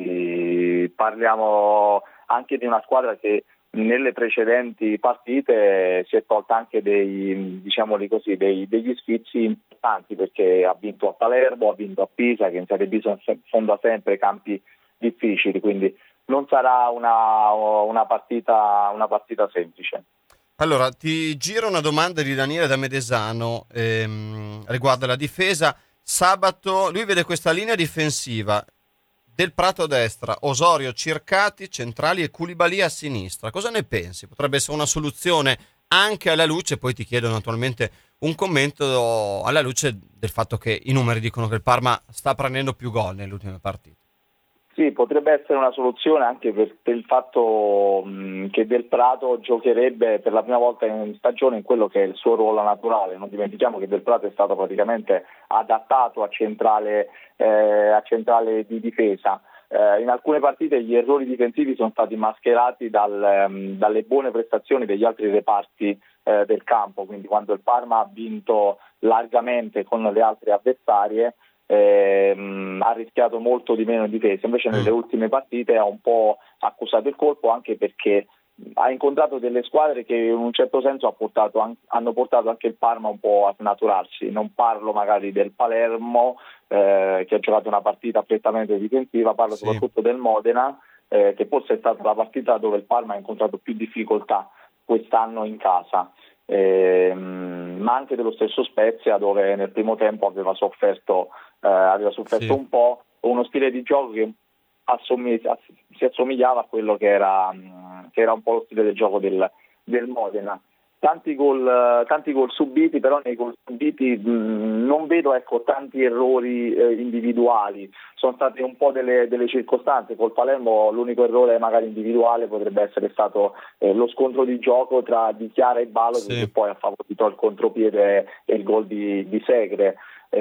quindi parliamo anche di una squadra che nelle precedenti partite si è tolta anche dei, diciamoli così, dei, degli sfizi importanti, perché ha vinto a Palermo, ha vinto a Pisa, che in Serie B sono da sempre campi difficili, quindi non sarà una, una, partita, una partita semplice. Allora, ti giro una domanda di Daniele da Medesano ehm, riguardo la difesa. Sabato lui vede questa linea difensiva Del Prato a destra, Osorio, Circati, centrali e Koulibaly a sinistra. Cosa ne pensi? Potrebbe essere una soluzione anche alla luce, poi ti chiedo naturalmente un commento alla luce del fatto che i numeri dicono che il Parma sta prendendo più gol nelle ultime partite. Sì, potrebbe essere una soluzione anche per, per il fatto mh, che Del Prato giocherebbe per la prima volta in stagione in quello che è il suo ruolo naturale. Non dimentichiamo che Del Prato è stato praticamente adattato a centrale, eh, a centrale di difesa. Eh, in alcune partite gli errori difensivi sono stati mascherati dal, um, dalle buone prestazioni degli altri reparti eh, del campo, quindi quando il Parma ha vinto largamente con le altre avversarie, Eh, ha rischiato molto di meno in difesa, invece nelle ultime partite ha un po' accusato il colpo, anche perché ha incontrato delle squadre che in un certo senso ha portato an- hanno portato anche il Parma un po' a snaturarsi. Non parlo magari del Palermo eh, che ha giocato una partita prettamente difensiva, parlo sì. soprattutto del Modena eh, che forse è stata la partita dove il Parma ha incontrato più difficoltà quest'anno in casa. Eh, ma anche dello stesso Spezia, dove nel primo tempo aveva sofferto eh, aveva sofferto sì. un po', uno stile di gioco che assomig- si assomigliava a quello che era, che era un po' lo stile del gioco del, del Modena. Tanti gol, tanti gol subiti, però nei gol subiti mh, non vedo ecco, tanti errori eh, individuali, sono state un po' delle, delle circostanze. Col Palermo l'unico errore magari individuale potrebbe essere stato eh, lo scontro di gioco tra Di Chiara e Balo, sì. che poi ha favorito il contropiede e il gol di, di Segre.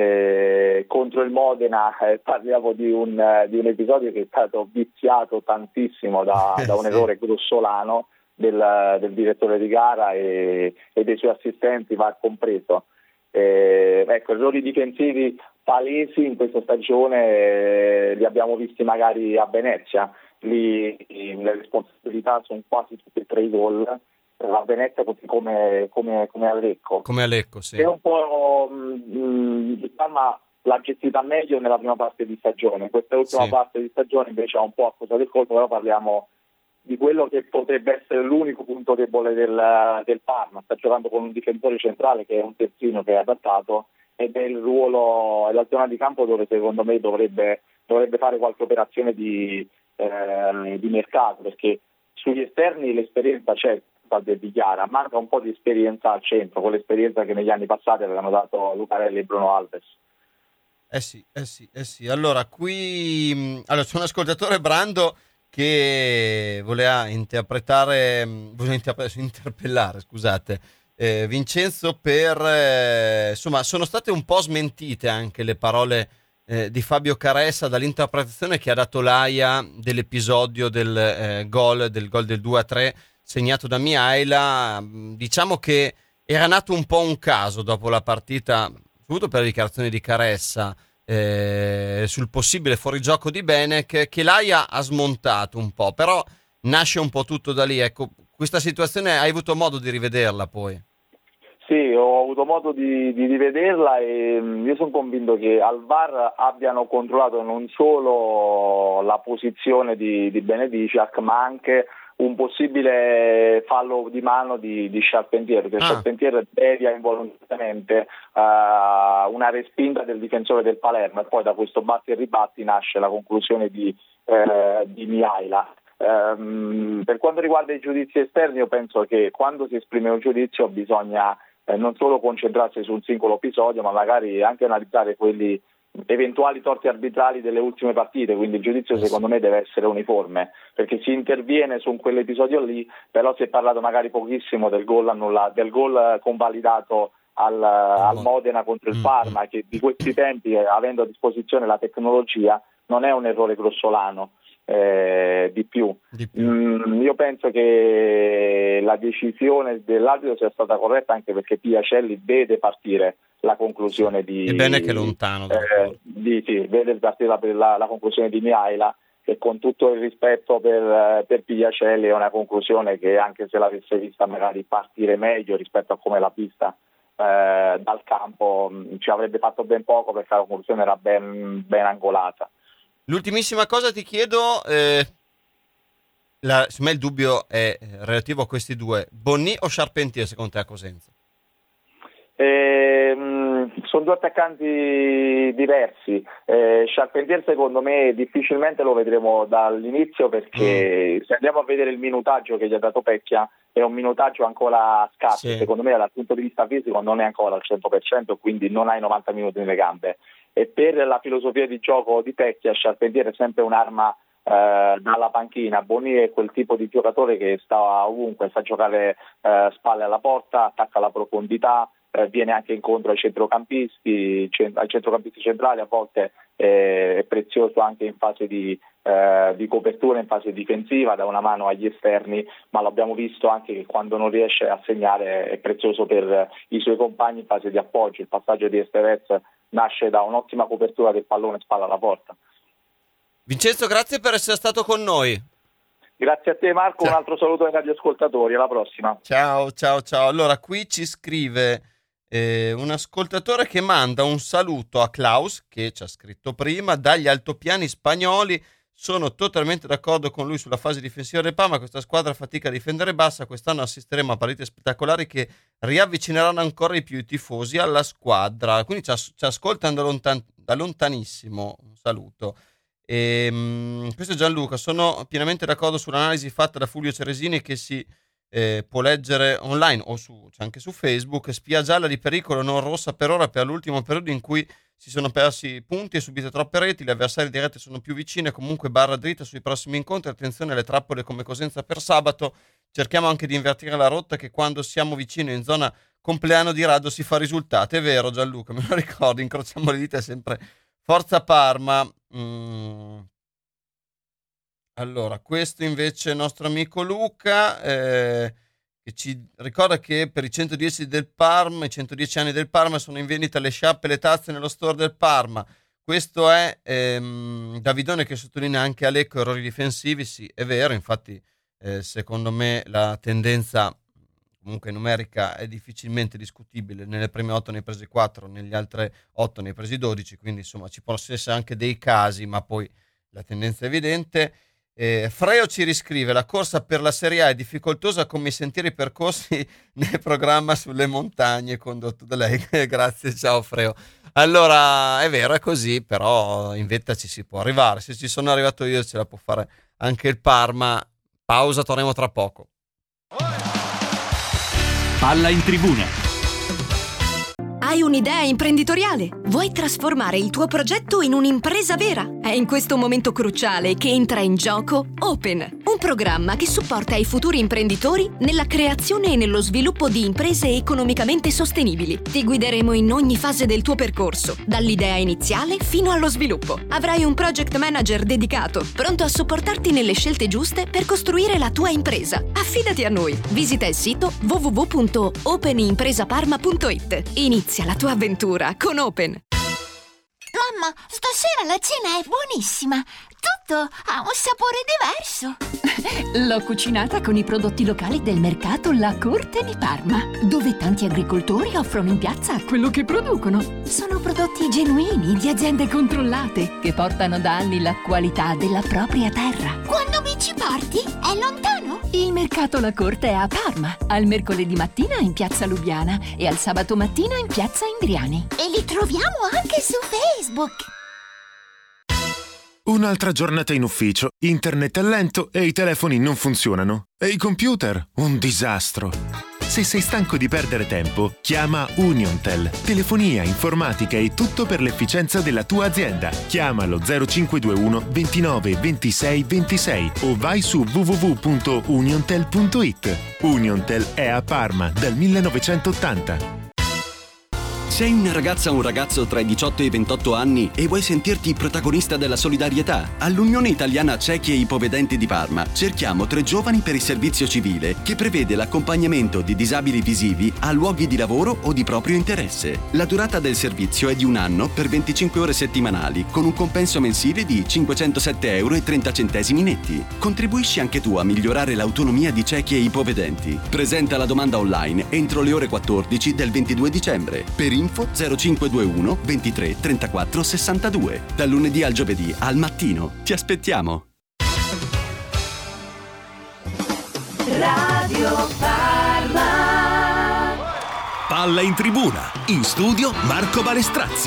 Eh, contro il Modena eh, parliamo di un, eh, di un episodio che è stato viziato tantissimo da, da un sì. errore grossolano Del, del direttore di gara e, e dei suoi assistenti, va compreso. Eh, ecco, errori difensivi palesi in questa stagione eh, li abbiamo visti magari a Venezia, lì le responsabilità sono quasi tutti e tre i gol, a Venezia così come, come, come a Lecco. Come a Lecco, sì. È un po' mh, il Parma l'ha gestita meglio nella prima parte di stagione. Questa ultima sì. parte di stagione invece ha un po' accusato il colpo, però parliamo di quello che potrebbe essere l'unico punto debole del, del Parma. Sta giocando con un difensore centrale che è un terzino che è adattato, ed è il ruolo, è la zona di campo dove secondo me dovrebbe, dovrebbe fare qualche operazione di, eh, di mercato, perché sugli esterni l'esperienza c'è, di Chiara, manca un po' di esperienza al centro, con l'esperienza che negli anni passati avevano dato Lucarelli e Bruno Alves. Eh sì, eh sì, eh sì. Allora, qui allora, c'è un ascoltatore, Brando, che voleva interpretare, voleva interpre- interpellare, scusate, eh, Vincenzo per, eh, insomma, sono state un po' smentite anche le parole eh, di Fabio Caressa dall'interpretazione che ha dato l'Aia dell'episodio del eh, gol, del gol del due a tre segnato da Mihaila. Diciamo che era nato un po' un caso dopo la partita, soprattutto per le dichiarazioni di Caressa, eh, sul possibile fuorigioco di Benek, che l'Aia ha smontato un po', però nasce un po' tutto da lì. Ecco, questa situazione hai avuto modo di rivederla poi? Sì, ho avuto modo di, di rivederla e io sono convinto che al V A R abbiano controllato non solo la posizione di, di Benediciak, ma anche un possibile fallo di mano di, di Charpentier, perché ah. Charpentier devia involontariamente uh, una respinta del difensore del Palermo, e poi da questo batti e ribatti nasce la conclusione di, eh, di Mihaila. Um, per quanto riguarda i giudizi esterni, io penso che quando si esprime un giudizio bisogna eh, non solo concentrarsi su un singolo episodio, ma magari anche analizzare quelli eventuali torti arbitrali delle ultime partite, quindi il giudizio secondo me deve essere uniforme, perché si interviene su quell'episodio lì, però si è parlato magari pochissimo del gol annullato, del gol convalidato al, al Modena contro il Parma, che di questi tempi, avendo a disposizione la tecnologia, non è un errore grossolano. Eh, di più, di più. Mm, io penso che la decisione dell'arbitro sia stata corretta, anche perché Piacelli vede partire la conclusione di è bene che è lontano eh, di, sì, vede partire la, la, la conclusione di Mihaila, e con tutto il rispetto per, per Piacelli è una conclusione che, anche se l'avesse vista magari partire meglio rispetto a come l'ha vista eh, dal campo, ci avrebbe fatto ben poco, perché la conclusione era ben, ben angolata. L'ultimissima cosa ti chiedo, eh, la, secondo me il dubbio è relativo a questi due, Bonny o Charpentier secondo te a Cosenza? Eh, sono due attaccanti diversi. eh, Charpentier secondo me difficilmente lo vedremo dall'inizio, perché mm. se andiamo a vedere il minutaggio che gli ha dato Pecchia è un minutaggio ancora scarso, sì. Secondo me dal punto di vista fisico non è ancora al cento per cento, quindi non hai novanta minuti nelle gambe, e per la filosofia di gioco di Pecchia Charpentier è sempre un'arma eh, dalla panchina. Bonny è quel tipo di giocatore che sta ovunque, sa giocare eh, spalle alla porta, attacca alla profondità, eh, viene anche incontro ai centrocampisti, cent- ai centrocampisti centrali, a volte eh, è prezioso anche in fase di, eh, di copertura, in fase difensiva, dà una mano agli esterni, ma l'abbiamo visto anche che quando non riesce a segnare è prezioso per i suoi compagni in fase di appoggio. Il passaggio di Estevez nasce da un'ottima copertura del pallone spalla alla porta. Vincenzo, grazie per essere stato con noi. Grazie a te Marco, ciao. Un altro saluto ai radioascoltatori, alla prossima. Ciao, ciao, ciao. Allora, qui ci scrive eh, un ascoltatore che manda un saluto a Klaus, che ci ha scritto prima, dagli altopiani spagnoli. Sono totalmente d'accordo con lui sulla fase difensiva del Parma. Questa squadra fatica a difendere bassa. Quest'anno assisteremo a partite spettacolari che riavvicineranno ancora di più i tifosi alla squadra. Quindi ci, ci ascoltano da, lontan- da lontanissimo. Un saluto. E, um, questo è Gianluca. Sono pienamente d'accordo sull'analisi fatta da Fulvio Ceresini, che si eh, può leggere online o su, cioè anche su Facebook. Spia gialla di pericolo, non rossa per ora, per l'ultimo periodo in cui si sono persi punti e subite troppe reti, le avversarie dirette sono più vicine, comunque barra dritta sui prossimi incontri. Attenzione alle trappole come Cosenza per sabato. Cerchiamo anche di invertire la rotta, che quando siamo vicini in zona compleanno di Raddo si fa risultato. È vero Gianluca, me lo ricordo, incrociamo le dita, è sempre forza Parma. Mm. Allora, questo invece è il nostro amico Luca, eh, che ci ricorda che per i centodieci del Parma, i centodieci anni del Parma, sono in vendita le sciarpe e le tazze nello store del Parma. Questo è ehm, Davidone, che sottolinea anche a Lecco errori difensivi. Sì, è vero, infatti eh, secondo me la tendenza comunque numerica è difficilmente discutibile, nelle prime otto ne hai presi quattro, negli altri otto ne hai presi dodici, quindi insomma ci possono essere anche dei casi, ma poi la tendenza è evidente. Eh, Freo ci riscrive: la corsa per la Serie A è difficoltosa come i sentieri percorsi nel programma sulle montagne condotto da lei. Grazie, ciao Freo. Allora è vero, è così, però in vetta ci si può arrivare, se ci sono arrivato io ce la può fare anche il Parma. Pausa, torniamo tra poco. Palla in tribuna. Hai un'idea imprenditoriale? Vuoi trasformare il tuo progetto in un'impresa vera? È in questo momento cruciale che entra in gioco Open, un programma che supporta i futuri imprenditori nella creazione e nello sviluppo di imprese economicamente sostenibili. Ti guideremo in ogni fase del tuo percorso, dall'idea iniziale fino allo sviluppo. Avrai un project manager dedicato, pronto a supportarti nelle scelte giuste per costruire la tua impresa. Affidati a noi. Visita il sito w w w punto open impresa parma punto i t. Inizia la tua avventura con Open. Mamma, stasera la cena è buonissima. Tutto ha un sapore diverso. L'ho cucinata con i prodotti locali del mercato La Corte di Parma, dove tanti agricoltori offrono in piazza quello che producono. Sono prodotti genuini di aziende controllate che portano da anni la qualità della propria terra. Quando mi ci porti? È lontano? Il mercato La Corte è a Parma, al mercoledì mattina in piazza Lubiana e al sabato mattina in piazza Indriani. E li troviamo anche su Facebook. Un'altra giornata in ufficio, internet è lento e i telefoni non funzionano. E i computer? Un disastro. Se sei stanco di perdere tempo, chiama Uniontel. Telefonia, informatica e tutto per l'efficienza della tua azienda. Chiamalo zero cinque due uno ventinove ventisei ventisei o vai su w w w punto uniontel punto i t. Uniontel è a Parma dal millenovecentottanta. Sei una ragazza o un ragazzo tra i diciotto e i ventotto anni e vuoi sentirti protagonista della solidarietà? All'Unione Italiana Ciechi e Ipovedenti di Parma cerchiamo tre giovani per il servizio civile che prevede l'accompagnamento di disabili visivi a luoghi di lavoro o di proprio interesse. La durata del servizio è di un anno per venticinque ore settimanali con un compenso mensile di cinquecentosette euro e trenta centesimi netti. Contribuisci anche tu a migliorare l'autonomia di ciechi e ipovedenti. Presenta la domanda online entro le ore quattordici del ventidue dicembre. Per info zero cinque due uno ventitré trentaquattro sessantadue. Dal lunedì al giovedì al mattino. Ti aspettiamo. Radio Parma. Palla in tribuna. In studio Marco Balestrazzi.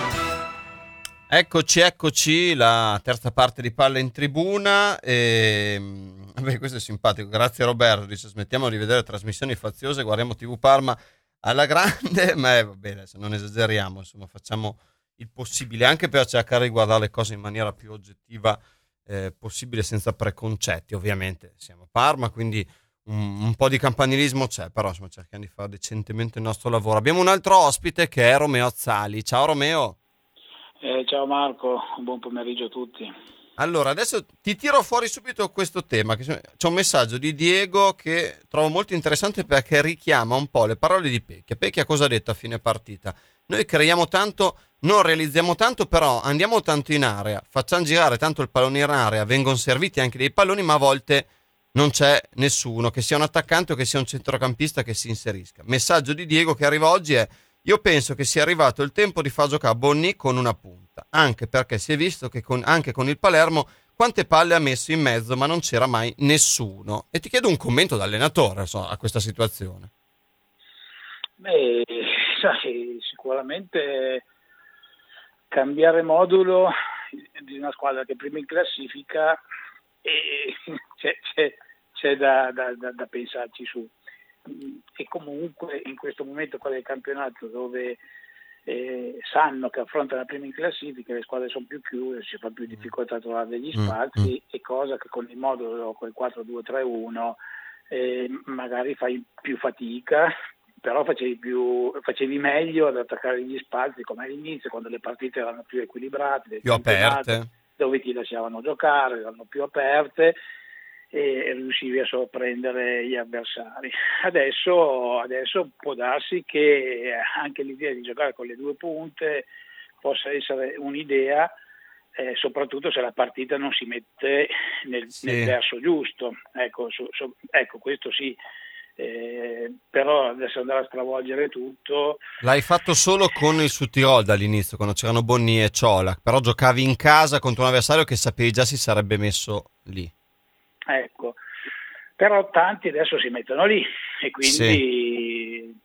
Eccoci, eccoci, la terza parte di Palla in tribuna. E... Beh, questo è simpatico. Grazie Roberto. Dice: smettiamo di vedere trasmissioni faziose, guardiamo tivù Parma alla grande, ma eh, va bene, se non esageriamo, insomma, facciamo il possibile anche per cercare di guardare le cose in maniera più oggettiva eh, possibile, senza preconcetti. Ovviamente siamo a Parma, quindi un, un po' di campanilismo c'è, però insomma cerchiamo di fare decentemente il nostro lavoro. Abbiamo un altro ospite che è Romeo Azzali. Ciao Romeo. Eh, ciao Marco, buon pomeriggio a tutti. Allora, adesso ti tiro fuori subito questo tema. Che c'è un messaggio di Diego che trovo molto interessante perché richiama un po' le parole di Pecchia. Pecchia cosa ha detto a fine partita? Noi creiamo tanto, non realizziamo tanto, però andiamo tanto in area, facciamo girare tanto il pallone in area, vengono serviti anche dei palloni, ma a volte non c'è nessuno, che sia un attaccante o che sia un centrocampista che si inserisca. Messaggio di Diego che arriva oggi è: io penso che sia arrivato il tempo di far giocare Bonni con una punta, anche perché si è visto che con, anche con il Palermo quante palle ha messo in mezzo, ma non c'era mai nessuno. E ti chiedo un commento da allenatore so, a questa situazione. Beh, sai, sicuramente cambiare modulo di una squadra che è prima in classifica e c'è, c'è, c'è da, da, da, da pensarci su. E comunque in questo momento qua del campionato, dove eh, sanno che affrontano la prima in classifica, le squadre sono più chiuse, si fa più difficoltà a trovare degli spazi, mm. e cosa che con il modulo, con il quattro due tre uno eh, magari fai più fatica, però facevi, più, facevi meglio ad attaccare gli spazi come all'inizio, quando le partite erano più equilibrate, più aperte, dove ti lasciavano giocare, erano più aperte e riuscivi a sorprendere gli avversari. Adesso, adesso può darsi che anche l'idea di giocare con le due punte possa essere un'idea, eh, soprattutto se la partita non si mette nel, sì. nel verso giusto. Ecco, su, su, ecco questo sì. Eh, però adesso andare a stravolgere tutto. L'hai fatto solo con il Südtirol dall'inizio, quando c'erano Bonny e Colak, però giocavi in casa contro un avversario che sapevi già si sarebbe messo lì. Ecco, però tanti adesso si mettono lì e quindi sì.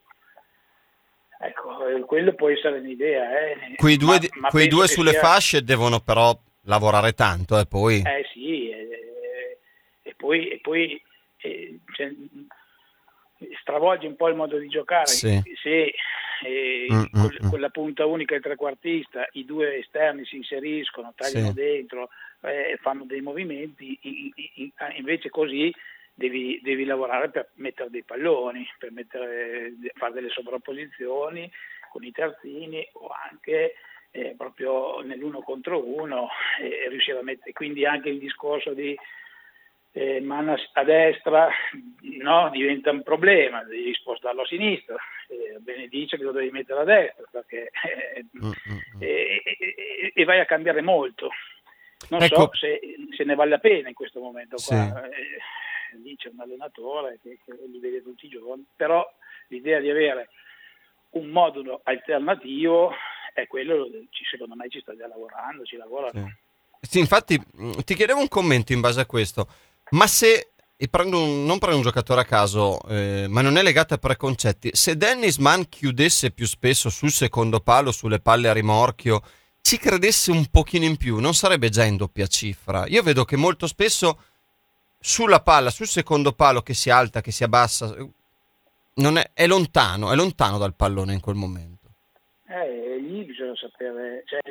Ecco, quello può essere un'idea. Eh. Quei due, ma, ma quei due sulle sia... fasce devono però lavorare tanto, eh, poi. Eh sì, eh, e poi, e poi eh, cioè, stravolge un po' il modo di giocare. Sì. Se eh, mm, con, mm, con la punta unica e il trequartista i due esterni si inseriscono, tagliano sì. dentro, eh, fanno dei movimenti, in, in, invece così devi, devi lavorare per mettere dei palloni, per mettere, fare delle sovrapposizioni con i terzini o anche eh, proprio nell'uno contro uno eh, riuscire a mettere, quindi anche il discorso di Eh, Manas a destra, no, diventa un problema, devi spostarlo a sinistra, eh, bene dice che lo devi mettere a destra perché, eh, mm, mm, eh, eh, e vai a cambiare molto. Non ecco. so se, se ne vale la pena in questo momento sì. qua. Eh, lì c'è un allenatore che, che li vede tutti i giorni, però l'idea di avere un modulo alternativo è quello, secondo me ci sta già lavorando, ci lavorano. Sì. Sì, infatti ti chiedevo un commento in base a questo. Ma se, e prendo un, non prendo un giocatore a caso, eh, ma non è legato a preconcetti, se Dennis Mann chiudesse più spesso sul secondo palo, sulle palle a rimorchio, ci credesse un pochino in più, non sarebbe già in doppia cifra? Io vedo che molto spesso sulla palla, sul secondo palo che si alta, che si abbassa, non è, è lontano, è lontano dal pallone in quel momento. Eh, lì bisogna sapere, cioè,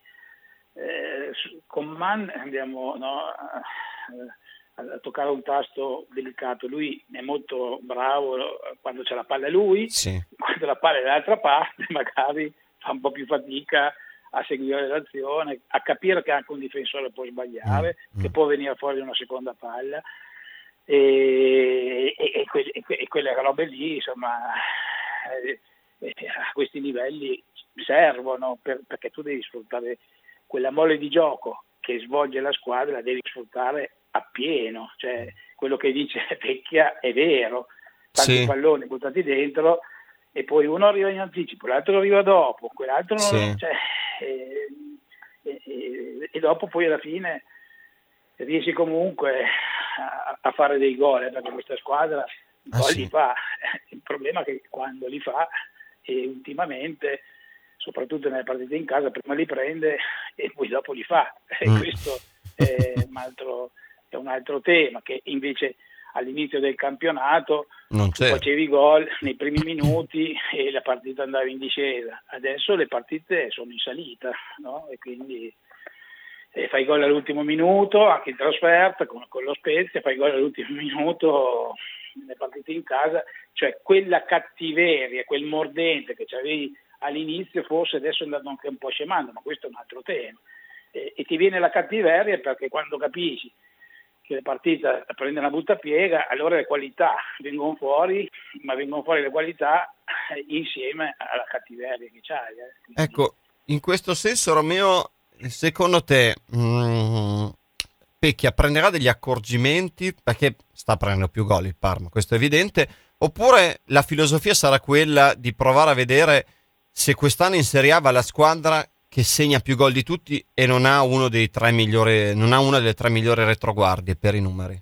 eh, con Mann andiamo, no, eh, a toccare un tasto delicato. Lui è molto bravo quando c'è la palla lui, sì. Quando la palla è dall'altra parte magari fa un po' più fatica a seguire l'azione, a capire che anche un difensore può sbagliare, mm. che può venire fuori una seconda palla e, e, e, que- e quelle robe lì, insomma, eh, eh, a questi livelli servono per, perché tu devi sfruttare quella mole di gioco che svolge la squadra, la devi sfruttare appieno, cioè quello che dice Vecchia è vero, tanti sì. palloni buttati dentro e poi uno arriva in anticipo, l'altro arriva dopo, quell'altro non, sì. cioè, e, e, e dopo poi alla fine riesci comunque a, a fare dei gol, perché questa squadra ah, gol sì. li fa, il problema è che quando li fa e ultimamente soprattutto nelle partite in casa prima li prende e poi dopo li fa e mm. questo è un altro è un altro tema, che invece all'inizio del campionato non tu facevi gol nei primi minuti e la partita andava in discesa. Adesso le partite sono in salita, no? E quindi eh, fai gol all'ultimo minuto, anche in trasferta con, con lo Spezia, fai gol all'ultimo minuto nelle partite in casa, cioè quella cattiveria, quel mordente che c'avevi all'inizio forse adesso è andato anche un po' scemando, ma questo è un altro tema. E, e ti viene la cattiveria perché quando capisci che la partita prende una buttapiega, allora le qualità vengono fuori, ma vengono fuori le qualità insieme alla cattiveria che c'hai. Eh. Quindi... Ecco, in questo senso Romeo, secondo te mh, Pecchia prenderà degli accorgimenti, perché sta prendendo più gol il Parma, questo è evidente, oppure la filosofia sarà quella di provare a vedere se quest'anno in Serie A va la squadra che segna più gol di tutti e non ha uno dei tre migliori, non ha una delle tre migliori retroguardie per i numeri?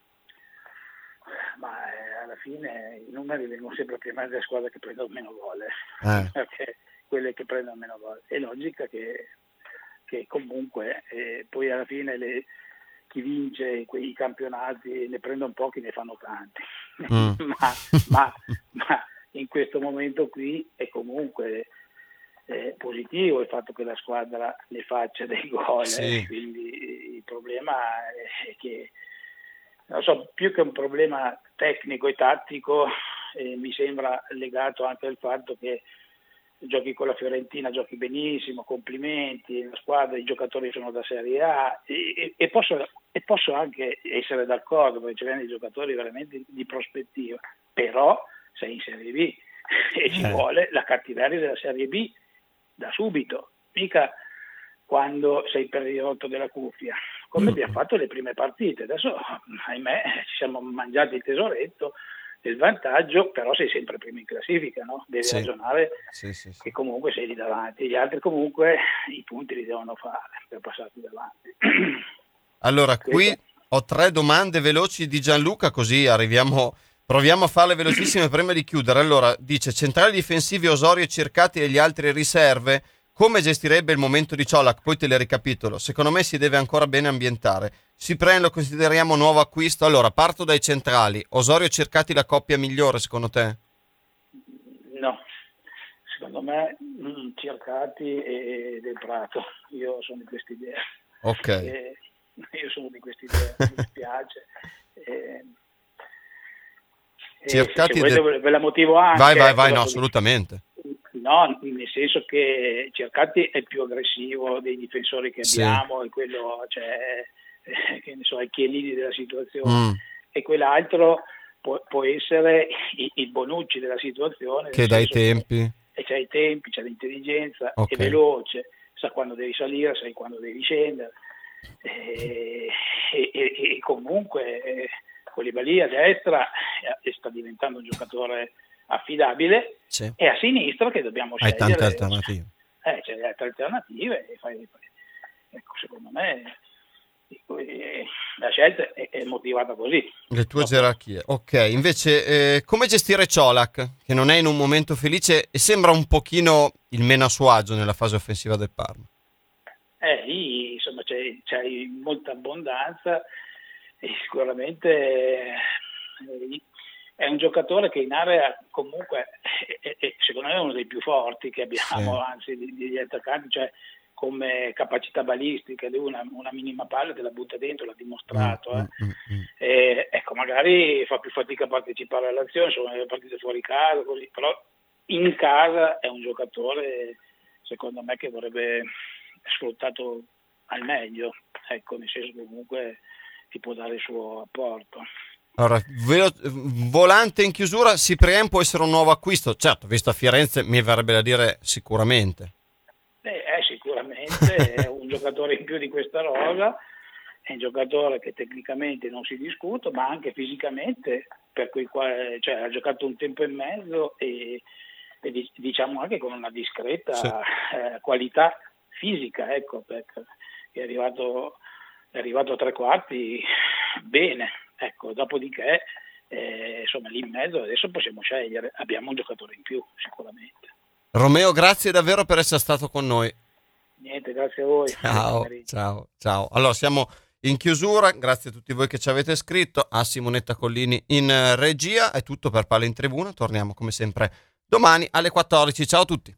Ma eh, alla fine i numeri vengono sempre prima delle squadre che prendono meno gol, eh. perché quelle che prendono meno gol è logica che, che comunque eh, poi alla fine le, chi vince quei campionati ne prendono pochi, ne fanno tanti, mm. ma, ma, ma in questo momento qui è comunque eh, positivo il fatto che la squadra ne faccia dei gol, sì. eh, quindi il problema è che non so, più che un problema tecnico e tattico eh, mi sembra legato anche al fatto che giochi con la Fiorentina, giochi benissimo, complimenti, la squadra, i giocatori sono da Serie A e, e, e, posso, e posso anche essere d'accordo perché c'erano dei giocatori veramente di prospettiva, però sei in Serie B e ci eh. vuole la cattiveria della Serie B da subito, mica quando sei per il rotto della cuffia, come abbiamo fatto le prime partite. Adesso, ahimè, ci siamo mangiati il tesoretto del vantaggio, però sei sempre primo in classifica, no? Devi Sì. ragionare Sì, sì, sì. che comunque sei lì davanti, gli altri comunque i punti li devono fare per passarti davanti. Allora, qui Questo- ho tre domande veloci di Gianluca, così arriviamo, proviamo a farle velocissime prima di chiudere. Allora, dice, centrali difensivi Osorio e Cercati e gli altri riserve, come gestirebbe il momento di Ciolak? Poi te le ricapitolo. Secondo me si deve ancora bene ambientare. Cipriani lo consideriamo nuovo acquisto. Allora, parto dai centrali. Osorio e Cercati la coppia migliore, secondo te? No, secondo me mh, Cercati e Del Prato, io sono di quest'idea. Ok. Eh, io sono di quest'idea, mi dispiace. Eh, eh, Cercati se volete Del- ve- ve la motivo anche. Vai, vai, ecco, vai, no, dopo- assolutamente. No, nel senso che Cercati è il più aggressivo dei difensori che Sì. abbiamo, è quello, cioè, eh, che ne so, i Chiellini della situazione, Mm. e quell'altro può, può essere il, il Bonucci della situazione. Che nel dai senso tempi. e c'ha i tempi, c'ha l'intelligenza, Ok. è veloce, sa quando devi salire, sai quando devi scendere, e, e- e- e comunque eh, Koulibaly a destra eh, sta diventando un giocatore affidabile, Sì. e a sinistra che dobbiamo Hai scegliere. tante alternative. Eh, c'è le altre alternative, e fai- fai- ecco, secondo me eh, la scelta è, è motivata così. Le tue gerarchie. Ok, invece eh, come gestire Ciolak, che non è in un momento felice e sembra un pochino il meno a suo agio nella fase offensiva del Parma? Eh, lì, insomma, c'è, c'è molta abbondanza e sicuramente eh, è un giocatore che in area comunque è, è- secondo me è uno dei più forti che abbiamo, Sì. anzi di- degli attaccanti, cioè come capacità balistica, lui una, una minima palla te la butta dentro, l'ha dimostrato. eh. Mm, mm, mm. E, ecco, magari fa più fatica a partecipare all'azione, sono le partite fuori casa, così, però in casa è un giocatore, secondo me, che vorrebbe sfruttato al meglio, ecco, nel senso che comunque ti può dare il suo apporto. Allora, velo- volante in chiusura, Cipriani può essere un nuovo acquisto. Certo, visto a Firenze mi verrebbe da dire sicuramente. Eh, eh, sicuramente è un giocatore in più di questa rosa, è un giocatore che tecnicamente non si discute, ma anche fisicamente, per cui qua- cioè, ha giocato un tempo e mezzo e, e di- diciamo anche con una discreta Sì. eh, qualità fisica, ecco, perché è arrivato, è arrivato a tre quarti bene, ecco, dopodiché eh, insomma lì in mezzo adesso possiamo scegliere, abbiamo un giocatore in più sicuramente. Romeo, grazie davvero per essere stato con noi. Niente, grazie a voi. Ciao, ciao, ciao. Allora, siamo in chiusura, grazie a tutti voi che ci avete scritto, a Simonetta Collini in eh, regia, è tutto per Palla in Tribuna, torniamo come sempre domani alle quattordici, ciao a tutti.